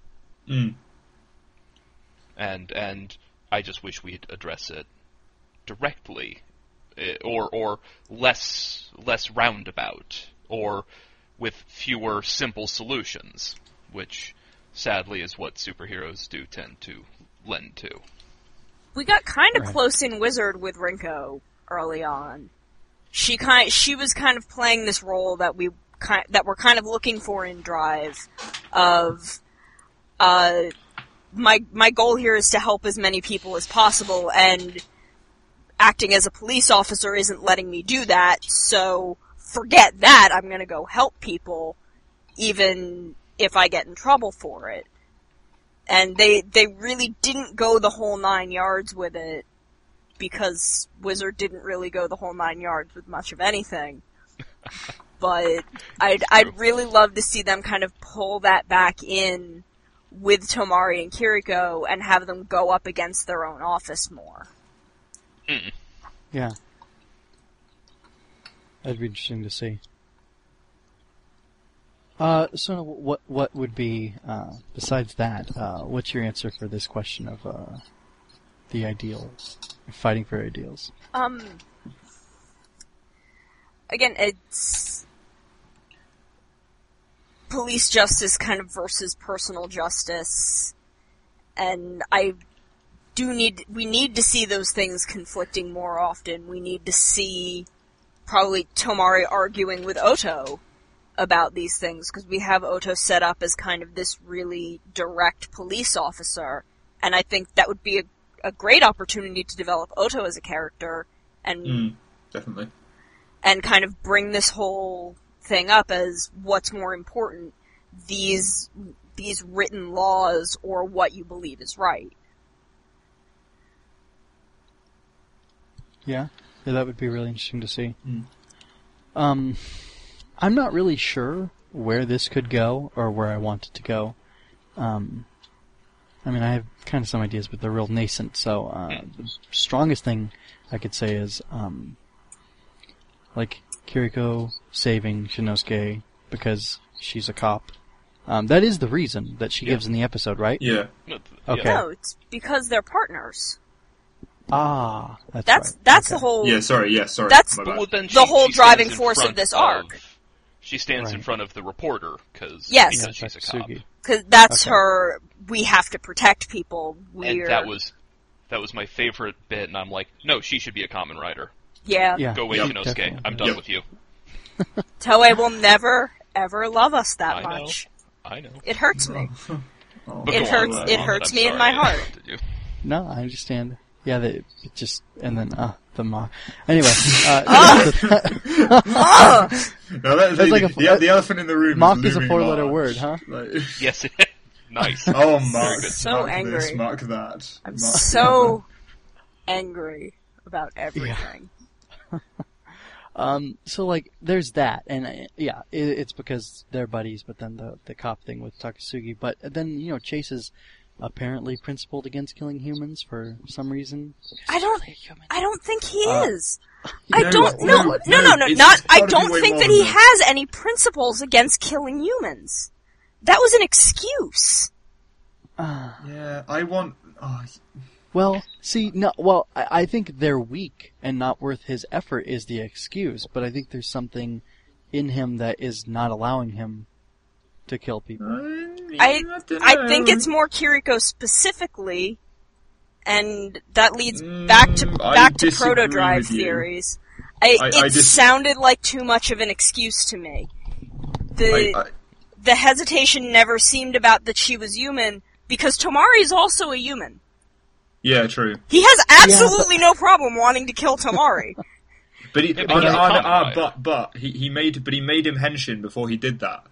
And I just wish we'd address it directly, or less roundabout, or with fewer simple solutions, which sadly is what superheroes do tend to lend to. We got kind of close in Wizard with Rinko early on. She was kind of playing this role that we're kind of looking for in Drive, of my goal here is to help as many people as possible, and acting as a police officer isn't letting me do that, so forget that, I'm gonna go help people, even if I get in trouble for it. And they really didn't go the whole 9 yards with it, because Wizard didn't really go the whole 9 yards with much of anything. but I'd really love to see them kind of pull that back in with Tomari and Kiriko and have them go up against their own office more. Mm. Yeah. That'd be interesting to see. So what would be, besides that, what's your answer for this question of, the ideals? Fighting for ideals? Again, it's police justice kind of versus personal justice, and we need to see those things conflicting more often. We need to see probably Tomari arguing with Oto about these things, because we have Oto set up as kind of this really direct police officer, and I think that would be a great opportunity to develop Oto as a character, and definitely. And kind of bring this whole thing up as what's more important, these written laws or what you believe is right. Yeah, that would be really interesting to see. I'm not really sure where this could go or where I want it to go. I mean, I have kind of some ideas, but they're real nascent. So the strongest thing I could say is, like Kiriko saving Shinosuke because she's a cop. That is the reason that she gives in the episode, right? Yeah. Okay. No, it's because they're partners. Ah, that's right. That's okay. the whole. Yeah, sorry. That's Well, then the whole she driving stands in force front of this arc. She stands in Right. front of the reporter because Yes. she's a cop. Takasugi. Because that's Okay. her. We have to protect people. And that was my favorite bit, and I'm like, no, she should be a common writer. Yeah. Go away, Yep. Shinosuke. Definitely. I'm done with you. Toei will never ever love us that I know. much. I know. It hurts me. But It go hurts. on, It but hurts I'm me in sorry my I heart. interrupted you. No, I understand. Yeah, it just, and then, the ma. Anyway, No, That's like the elephant in the room. mock is a looming four-letter large. word, huh? Like, Yes. Nice. oh, mark. good. So mark angry. This, mark that. I'm mark so angry about everything. So like, there's that, and it's because they're buddies, but then the cop thing with Takasugi, but then, Chase is apparently principled against killing humans for some reason. I don't think he is. No, I don't. No. it's Not. I gotta be don't way think more that than he that. has any principles against killing humans. That was an excuse. Yeah, I want... Oh, Well, see, no, well, I think they're weak and not worth his effort is the excuse, but I think there's something in him that is not allowing him to kill people. I dunno. think it's more Kiriko specifically, and that leads back to I Proto disagree Drive with you. theories. I It sounded like too much of an excuse to me. The hesitation never seemed about that she was human, because Tomari is also a human. Yeah, true. He has absolutely no problem wanting to kill Tomari. But he, Yeah, but he's a common rider. but he made him henshin before he did that.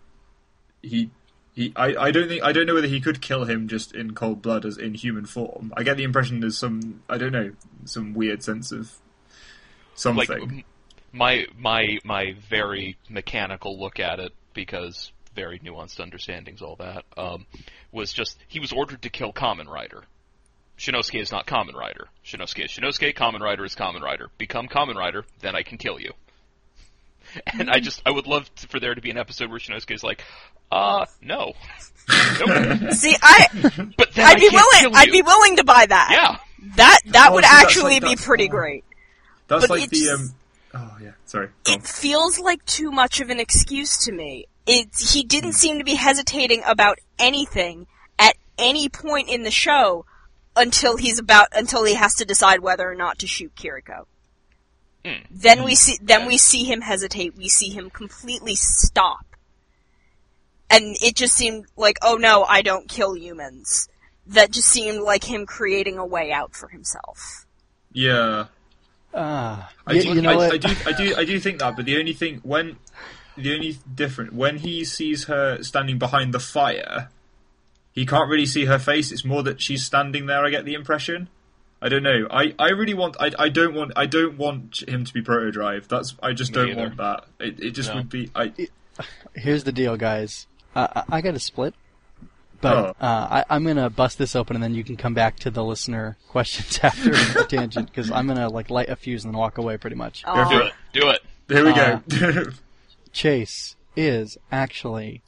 I don't know whether he could kill him just in cold blood as in human form. I get the impression there's some weird sense of something. Like my very mechanical look at it, because very nuanced understandings, all that, was just he was ordered to kill Kamen Rider. Shinosuke is not Kamen Rider. Shinosuke is Shinosuke, Kamen Rider is Kamen Rider. Become Kamen Rider, then I can kill you. And I would love for there to be an episode where Shinosuke is like, no. Nope. See, But then I'd be I can't willing. kill I'd you. be willing to buy that. Yeah. That Oh, would see, that's actually like- be that's- pretty oh. great. That's but like it's- the Oh yeah, sorry. Go on. It feels like too much of an excuse to me. He didn't seem to be hesitating about anything at any point in the show until he has to decide whether or not to shoot Kiriko. Then we see him hesitate. We see him completely stop. And it just seemed like, oh no, I don't kill humans. That just seemed like him creating a way out for himself. Yeah. I do think that, but the only different when he sees her standing behind the fire, he can't really see her face. It's more that she's standing there. I get the impression. I don't know. I really want. I don't want him to be Proto Drive. I just don't want that. It just would be. Here's the deal, guys. I got a split, but I'm gonna bust this open, and then you can come back to the listener questions after a tangent, because I'm gonna light a fuse and then walk away, pretty much. Do it. Here we go. Chase is actually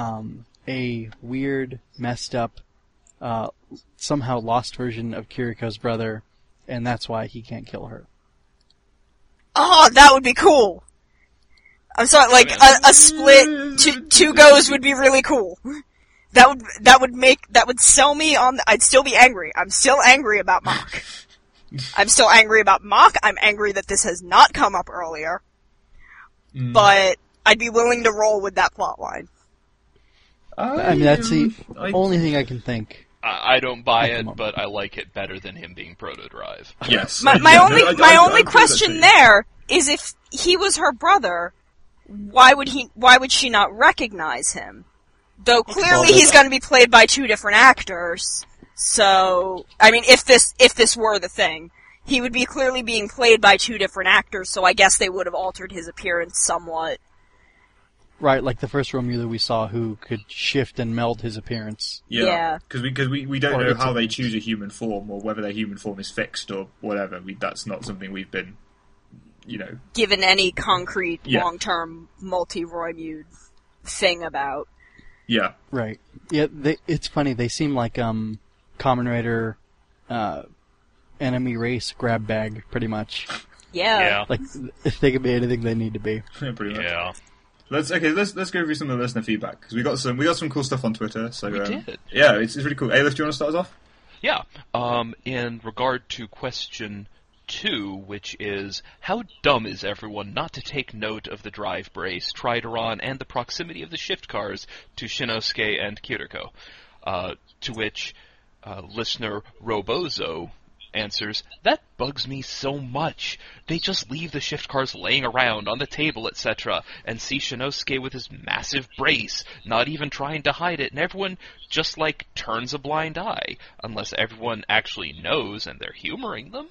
a weird, messed up, somehow lost version of Kiriko's brother, and that's why he can't kill her. Oh, that would be cool. I'm sorry, a split, two goes would be really cool. That would sell me on, I'd still be angry. I'm still angry about Mach. I'm still angry about Mach. I'm angry that this has not come up earlier. But I'd be willing to roll with that plotline. I mean, that's the only thing I can think. I don't buy it, but I like it better than him being Proto Drive. Yes. My only question there is, if he was her brother, why would she not recognize him? Though clearly he's going to be played by two different actors. So, I mean, if this were the thing, he would be clearly being played by two different actors, so I guess they would have altered his appearance somewhat. Right, like the first Romula we saw, who could shift and meld his appearance. Yeah. Because we don't know how they choose a human form, or whether their human form is fixed, or whatever. That's not something we've been, given any concrete, long-term, multi-Roimude thing about. Yeah. Right. Yeah, it's funny, they seem like, Kamen Rider, enemy race grab bag, pretty much. Yeah. Like, they could be anything they need to be. Yeah, pretty much. Yeah. Let's go through some of the listener feedback, because we got some cool stuff on Twitter. So we did. Yeah, it's really cool. Aleph, do you want to start us off? Yeah. In regard to question 2, which is, how dumb is everyone not to take note of the drive brace, Trideron, and the proximity of the shift cars to Shinosuke and Kiriko? To which listener Robozo answers, that bugs me so much. They just leave the shift cars laying around on the table, etc., and see Shinosuke with his massive brace, not even trying to hide it, and everyone just, turns a blind eye, unless everyone actually knows and they're humoring them.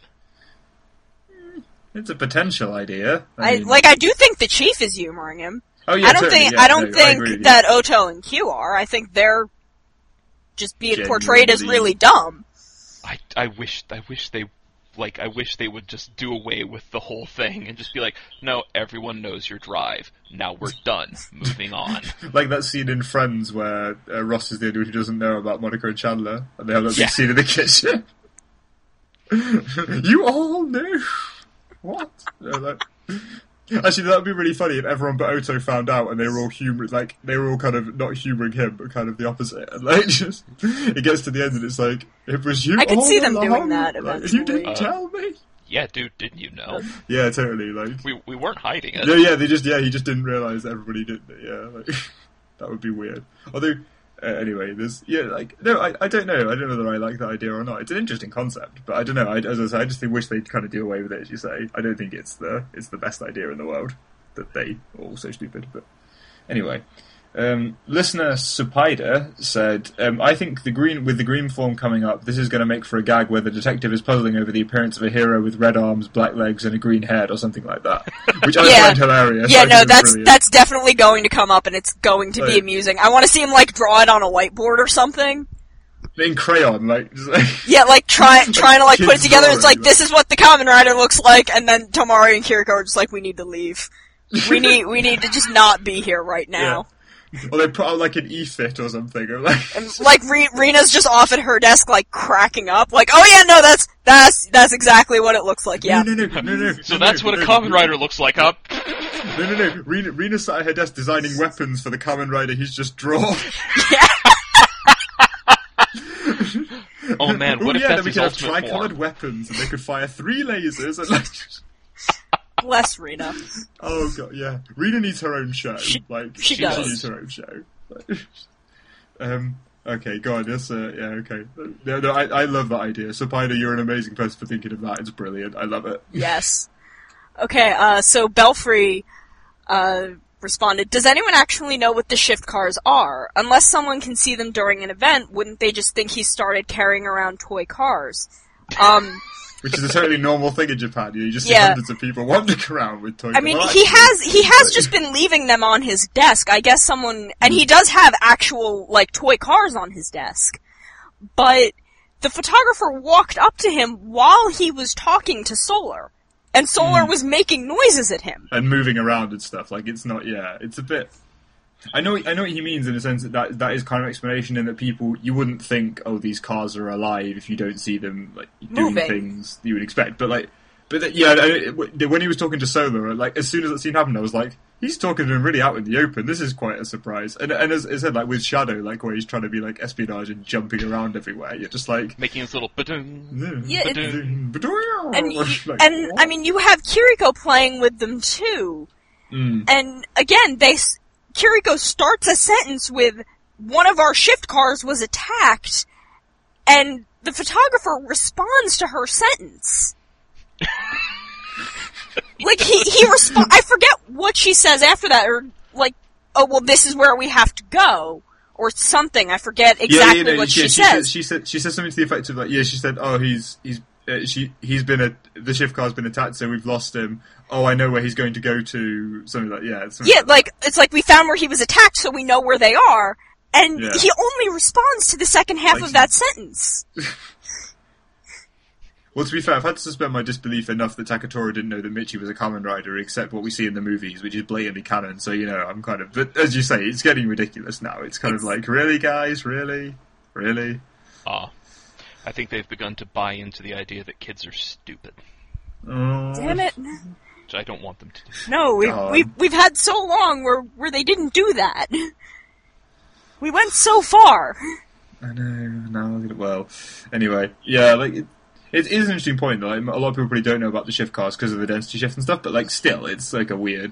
It's a potential idea. I do think the Chief is humoring him. Oh yeah, I don't think that Oto and Q are. I think they're just being portrayed as really dumb. I wish they would just do away with the whole thing and just be like, no, everyone knows your drive. Now we're done. Moving on. Like that scene in Friends where Ross is the only one who doesn't know about Monica and Chandler, and they have that big scene in the kitchen. You all know what? Actually, that would be really funny if everyone but Oto found out and they were all they were all kind of not humouring him, but kind of the opposite. And just it gets to the end and it's like, it was you. I could see them along. doing that eventually. You didn't tell me. Yeah, dude, didn't you know? Yeah, totally. We weren't hiding it. Yeah, he just didn't realise that everybody did it. Yeah, that would be weird. Although. Anyway, I don't know. I don't know whether I like that idea or not. It's an interesting concept, but I don't know. As I say, I just wish they'd kind of do away with it, as you say. I don't think it's the best idea in the world that they are all so stupid. But anyway, listener Supida said, I think the green form coming up, this is going to make for a gag where the detective is puzzling over the appearance of a hero with red arms, black legs, and a green head, or something like that. Which I find hilarious. Yeah, no, that's definitely going to come up, and it's going to be amusing. I want to see him, draw it on a whiteboard or something. In crayon, Yeah, trying to, put it together. It's this is what the Kamen Rider looks like, and then Tomari and Kiriko are just we need to leave. We need to just not be here right now. Yeah. Or they put out an E-fit or something. Rina's just off at her desk, cracking up. Oh yeah, no, that's exactly what it looks like, yeah. No. So that's what a Kamen Rider looks like, huh? No. Rina sat at her desk designing weapons for the Kamen Rider he's just drawn. Yeah. Oh man, what if that's we his could have ultimate tri-coloured form? weapons and they could fire 3 lasers and Bless Rina. Oh god, yeah. Rina needs her own show. She does. She needs her own show. Okay, go on. Yes, okay. No, I love that idea. Supida, you're an amazing person for thinking of that. It's brilliant. I love it. Yes. Okay, so Belfry responded, does anyone actually know what the shift cars are? Unless someone can see them during an event, wouldn't they just think he started carrying around toy cars? Which is a totally normal thing in Japan. You just see hundreds of people wandering around with toy cars. I mean, he has just been leaving them on his desk. I guess and he does have actual, like, toy cars on his desk. But the photographer walked up to him while he was talking to Solar. And Solar was making noises at him. And moving around and stuff. Like, it's not, it's a bit... I know what he means in the sense that is kind of explanation in that you wouldn't think, oh, these cars are alive if you don't see them, like, doing things you would expect. But, like, when he was talking to Solar, like, as soon as that scene happened, I was like, he's talking to him really out in the open. This is quite a surprise. And as I said, like, with Shadow, like, where he's trying to be, like, espionage and jumping around everywhere, you're just like... making his little ba-doom, yeah, ba-doom. And I mean, you have Kiriko playing with them, too. And, again, Kiriko starts a sentence with, one of our shift cars was attacked, and the photographer responds to her sentence. Like, I forget what she says after that, or, like, oh, well, this is where we have to go, or something. I forget exactly what she says. She said something to the effect of, like, she said, oh, the shift car's been attacked, so we've lost him. Oh, I know where he's going to go to. Something like, it's like we found where he was attacked, so we know where they are. And he only responds to the second half of that sentence. Well, to be fair, I've had to suspend my disbelief enough that Takatora didn't know that Michi was a Kamen Rider, except what we see in the movies, which is blatantly canon. So, I'm kind of... But as you say, it's getting ridiculous now. It's kind of like, really, guys? Really? Really? I think they've begun to buy into the idea that kids are stupid. Oh. Damn it. Which I don't want them to do. No, we've had so long where they didn't do that. We went so far. I know. Well, anyway, like... It is an interesting point, though. Like, a lot of people probably don't know about the shift cars because of the density shift and stuff, but, like, still, it's, like, a weird...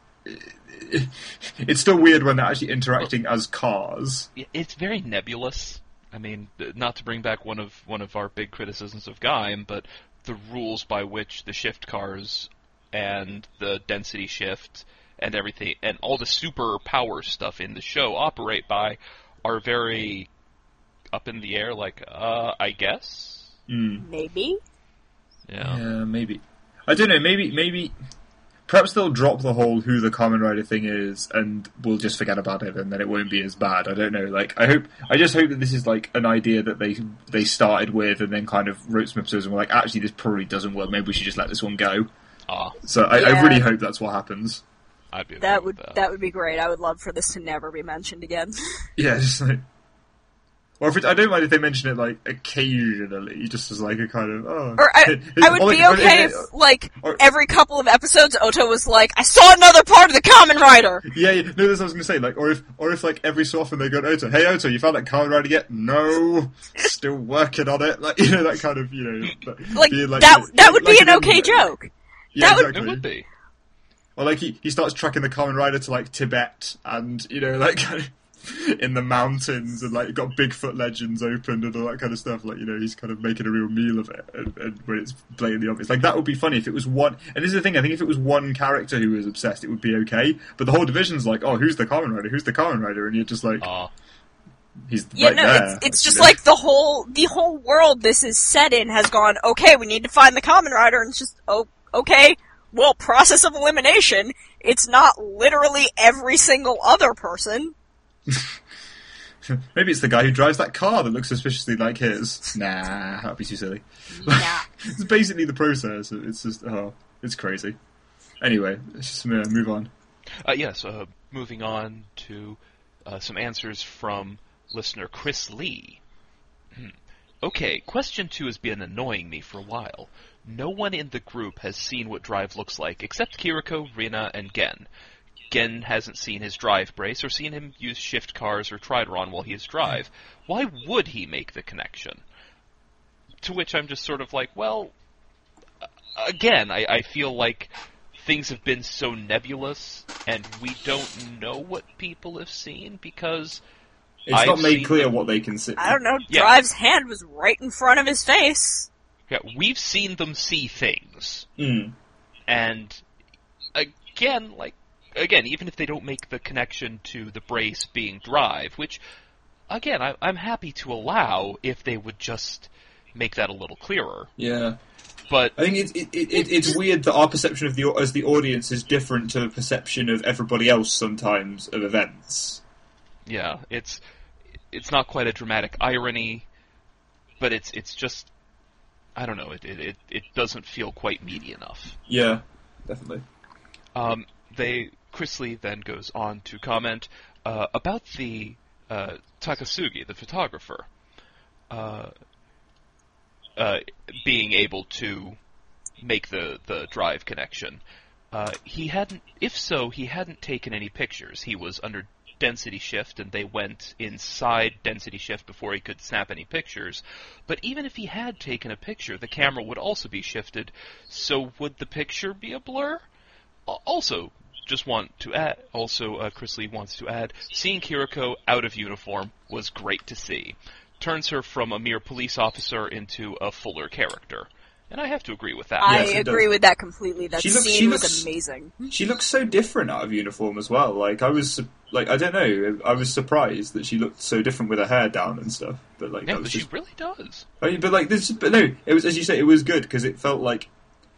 It's still weird when they're actually interacting as cars. It's very nebulous. I mean, not to bring back one of our big criticisms of Gaim, but the rules by which the shift cars and the density shift and everything, and all the super power stuff in the show operate by are very up in the air, like, I guess? Maybe? Yeah, maybe. I don't know, maybe... Perhaps they'll drop the whole who the Kamen Rider thing is, and we'll just forget about it, and then it won't be as bad. I don't know. Like, I just hope that this is like an idea that they started with, and then kind of wrote some episodes and were like, actually, this probably doesn't work. Maybe we should just let this one go. So I really hope that's what happens. I'd be that would be great. I would love for this to never be mentioned again. Yeah, just like. Or I don't mind if they mention it, like, occasionally, just as, like, a kind of, Or I would be okay if, like, every couple of episodes, Oto was like, I saw another part of the Kamen Rider! Yeah, no, that's what I was gonna say, like, or if, like, every so often they go to Oto, hey, Oto, you found that Kamen Rider yet? No! Still working on it, like, that kind of, Like, that would be an okay joke. Yeah, exactly. It would be. Or, like, he starts tracking the Kamen Rider to, like, Tibet, and, like, kind of, in the mountains, and like got Bigfoot legends opened and all that kind of stuff. Like, he's kind of making a real meal of it, and when it's blatantly obvious, like that would be funny if it was one. And this is the thing, I think if it was one character who was obsessed, it would be okay. But the whole division's like, oh, who's the Kamen Rider? Who's the Kamen Rider? And you're just like, he's there. It's just like the whole world this is set in has gone. Okay, we need to find the Kamen Rider, and it's just okay. Well, process of elimination. It's not literally every single other person. Maybe it's the guy who drives that car that looks suspiciously like his. Nah, that'd be too silly. Nah. It's basically the process. It's just, it's crazy. Anyway, let's just move on. Moving on to some answers from listener Chris Lee. Okay, question 2 has been annoying me for a while. No one in the group has seen what Drive looks like, except Kiriko, Rina, and Gen. Gen hasn't seen his drive brace or seen him use shift cars or Trideron while he is drive. Why would he make the connection? To which I'm just sort of like, well, again, I feel like things have been so nebulous and we don't know what people have seen because it's not made clear what they can see. I don't know, Drive's hand was right in front of his face. Yeah, we've seen them see things. And again, even if they don't make the connection to the brace being drive, which, again, I'm happy to allow if they would just make that a little clearer. Yeah. But I think it's weird that our perception of as the audience is different to the perception of everybody else sometimes of events. Yeah, it's not quite a dramatic irony, but it's just, I don't know, it doesn't feel quite meaty enough. Yeah, definitely. Chris Lee then goes on to comment about the Takasugi, the photographer, being able to make the drive connection. He hadn't taken any pictures. He was under density shift, and they went inside density shift before he could snap any pictures. But even if he had taken a picture, the camera would also be shifted, so would the picture be a blur? Also, Chris Lee wants to add, seeing Kiriko out of uniform was great to see. Turns her from a mere police officer into a fuller character. And I have to agree with that. I agree with that completely. That scene was amazing. She looks so different out of uniform as well. I don't know. I was surprised that she looked so different with her hair down and stuff. But she really does. It was, as you say, it was good because it felt like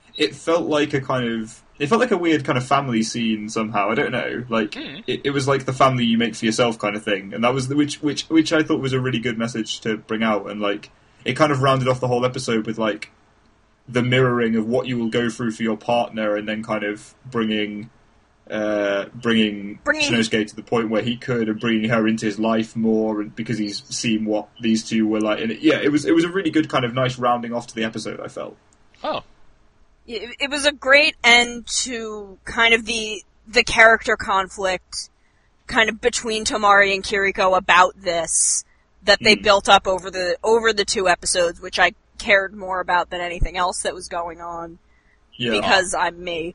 a weird kind of family scene somehow. I don't know. It was like the family you make for yourself kind of thing, and that was which I thought was a really good message to bring out, and it kind of rounded off the whole episode with the mirroring of what you will go through for your partner, and then kind of bringing Shinosuke to the point where he could, and bringing her into his life more, and because he's seen what these two were like. And it was a really good kind of nice rounding off to the episode, I felt. Oh. It was a great end to kind of the character conflict kind of between Tomari and Kiriko about this that they built up over the 2 episodes, which I cared more about than anything else that was going on, because I'm me.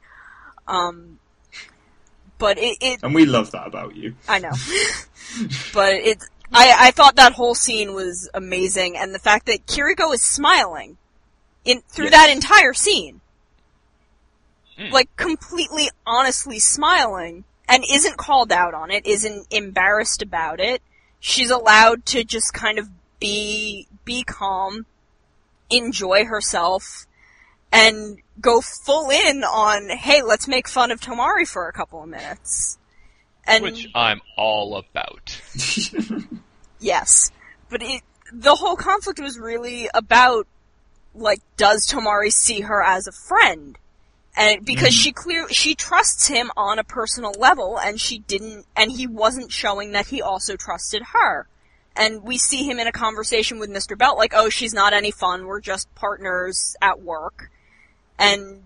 But and we love that about you. I know. But I thought that whole scene was amazing, and the fact that Kiriko is smiling through that entire scene. Completely honestly smiling, and isn't called out on it, isn't embarrassed about it. She's allowed to just kind of be calm, enjoy herself, and go full in on, hey, let's make fun of Tomari for a couple of minutes. Which I'm all about. Yes. But the whole conflict was really about, does Tomari see her as a friend? And because she trusts him on a personal level, and he wasn't showing that he also trusted her. And we see him in a conversation with Mr. Belt, oh, she's not any fun, we're just partners at work. And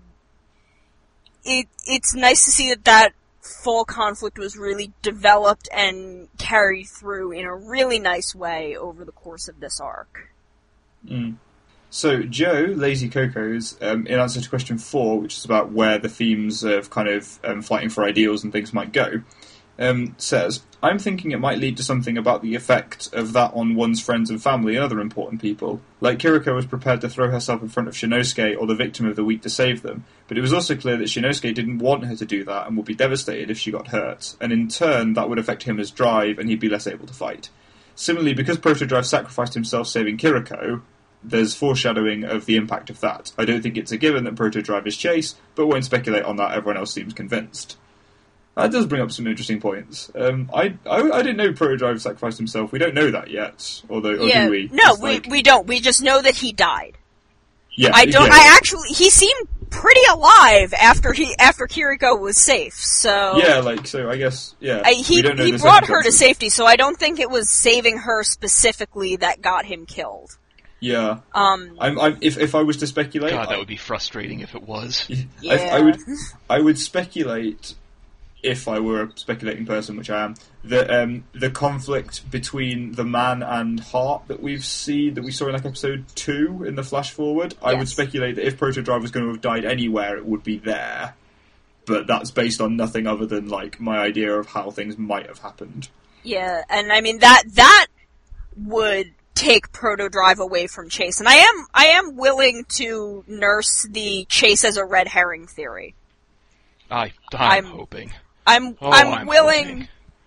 it's nice to see that full conflict was really developed and carried through in a really nice way over the course of this arc. So Joe, Lazy Coco's, in answer to question 4, which is about where the themes of kind of fighting for ideals and things might go, says, I'm thinking it might lead to something about the effect of that on one's friends and family and other important people. Like Kiriko was prepared to throw herself in front of Shinosuke or the victim of the weak to save them, but it was also clear that Shinosuke didn't want her to do that and would be devastated if she got hurt, and in turn that would affect him as Drive and he'd be less able to fight. Similarly, because Protodrive sacrificed himself saving Kiriko, there's foreshadowing of the impact of that. I don't think it's a given that Protodrive is Chase, but won't speculate on that, everyone else seems convinced. That does bring up some interesting points. I didn't know Protodrive sacrificed himself. We don't know that yet, or do we? No, we don't. We just know that he died. Yeah, he seemed pretty alive after Kiriko was safe, so... Yeah, I guess, yeah. He brought her to safety, so I don't think it was saving her specifically that got him killed. Yeah. If I was to speculate... God, that would be frustrating if it was. Yeah. I would speculate, if I were a speculating person, which I am, that the conflict between the man and Heart that we saw in episode 2 in the flash forward, yes. I would speculate that if Protodrive was going to have died anywhere, it would be there. But that's based on nothing other than my idea of how things might have happened. Yeah, and I mean that would take Protodrive away from Chase, and I am willing to nurse the Chase as a red herring theory. I'm hoping. I'm willing,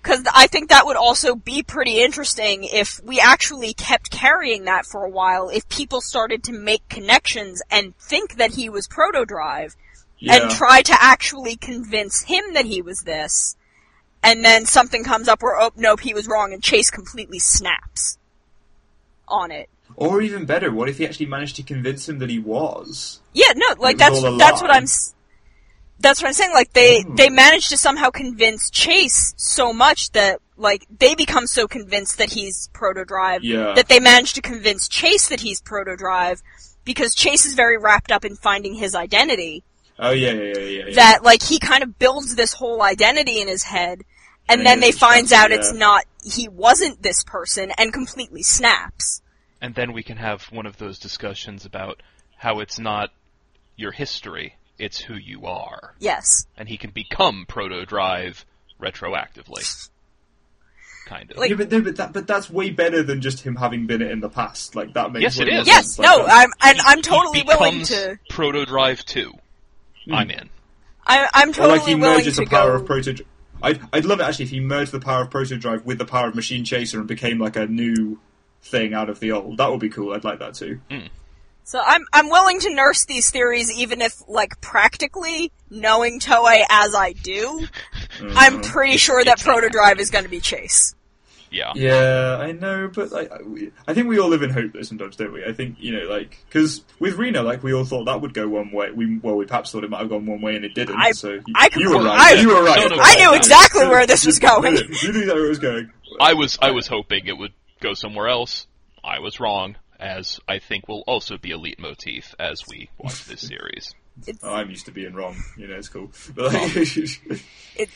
Because I think that would also be pretty interesting if we actually kept carrying that for a while, if people started to make connections and think that he was Proto-Drive, and try to actually convince him that he was this, and then something comes up where, oh, nope, he was wrong, and Chase completely snaps on it. Or even better, what if he actually managed to convince him that he was? Yeah, no, like, that's what I'm saying, like, they managed to somehow convince Chase so much that, like, they become so convinced that he's Proto-Drive, that they managed to convince Chase that he's Proto-Drive, because Chase is very wrapped up in finding his identity. Oh, yeah. That, like, he kind of builds this whole identity in his head, and then they finds out it's not, he wasn't this person, and completely snaps. And then we can have one of those discussions about how it's not your history, it's who you are. Yes. And he can become Proto-Drive retroactively. Kind of. Like, but that's way better than just him having been it in the past. Like, that makes yes, it is. Yes, like, no, I'm totally willing to... Proto-Drive 2. I'm in. I'm totally or like he willing merges to the power go... of Proto-Drive. I'd love it actually if he merged the power of Proto-Drive with the power of Machine Chaser and became like a new thing out of the old. That would be cool. I'd like that too. So I'm willing to nurse these theories even if, like, practically, knowing Toei as I do, I'm pretty sure that Proto-Drive is going to be Chase. Yeah. Yeah, I know, but like, I think we all live in hope though sometimes, don't we? I think, you know, like, because with Rena, like, we all thought that would go one way. We perhaps thought it might have gone one way and it didn't, you were right. You were right. I knew exactly where this was going. You knew where it was going. I was hoping it would go somewhere else. I was wrong, as I think will also be a leitmotif as we watch this series. I'm used to being wrong, you know, it's cool. But like,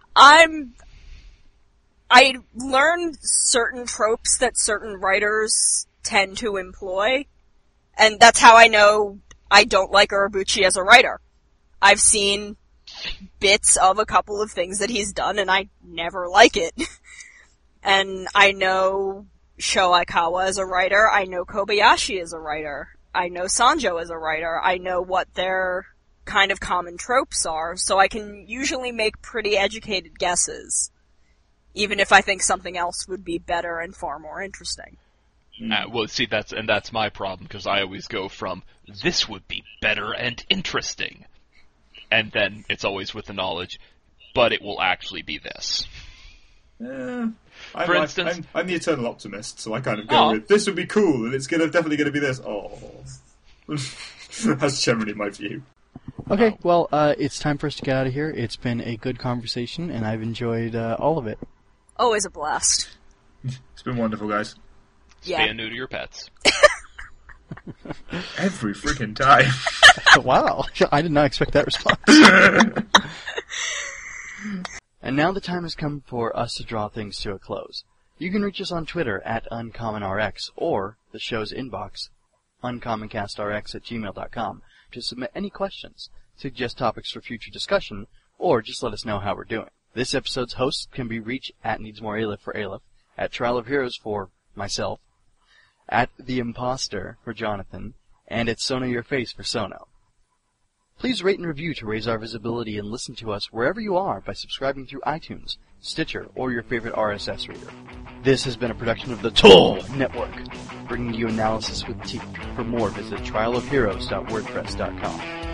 I learned certain tropes that certain writers tend to employ, and that's how I know I don't like Urobuchi as a writer. I've seen bits of a couple of things that he's done, and I never like it. And I know Sho Aikawa as a writer, I know Kobayashi as a writer, I know Sanjo as a writer, I know what their kind of common tropes are, so I can usually make pretty educated guesses. Even if I think something else would be better and far more interesting. Well, see, that's my problem, because I always go from, this would be better and interesting. And then it's always with the knowledge, but it will actually be this. For instance, I'm the eternal optimist, so I kind of go with, this would be cool, and it's definitely going to be this. That's generally my view. Okay, well, it's time for us to get out of here. It's been a good conversation, and I've enjoyed all of it. Always a blast. It's been wonderful, guys. Stay new to your pets. Every freaking time. Wow, I did not expect that response. And now the time has come for us to draw things to a close. You can reach us on Twitter at UncommonRx or the show's inbox, uncommoncastrx@gmail.com, to submit any questions, suggest topics for future discussion, or just let us know how we're doing. This episode's hosts can be reached at NeedsMoreAleph for Aleph, at Trial of Heroes for myself, at The Imposter for Jonathan, and at Sono Your Face for Sono. Please rate and review to raise our visibility and listen to us wherever you are by subscribing through iTunes, Stitcher, or your favorite RSS reader. This has been a production of the Toll Network, bringing you analysis with teeth. For more, visit trialofheroes.wordpress.com.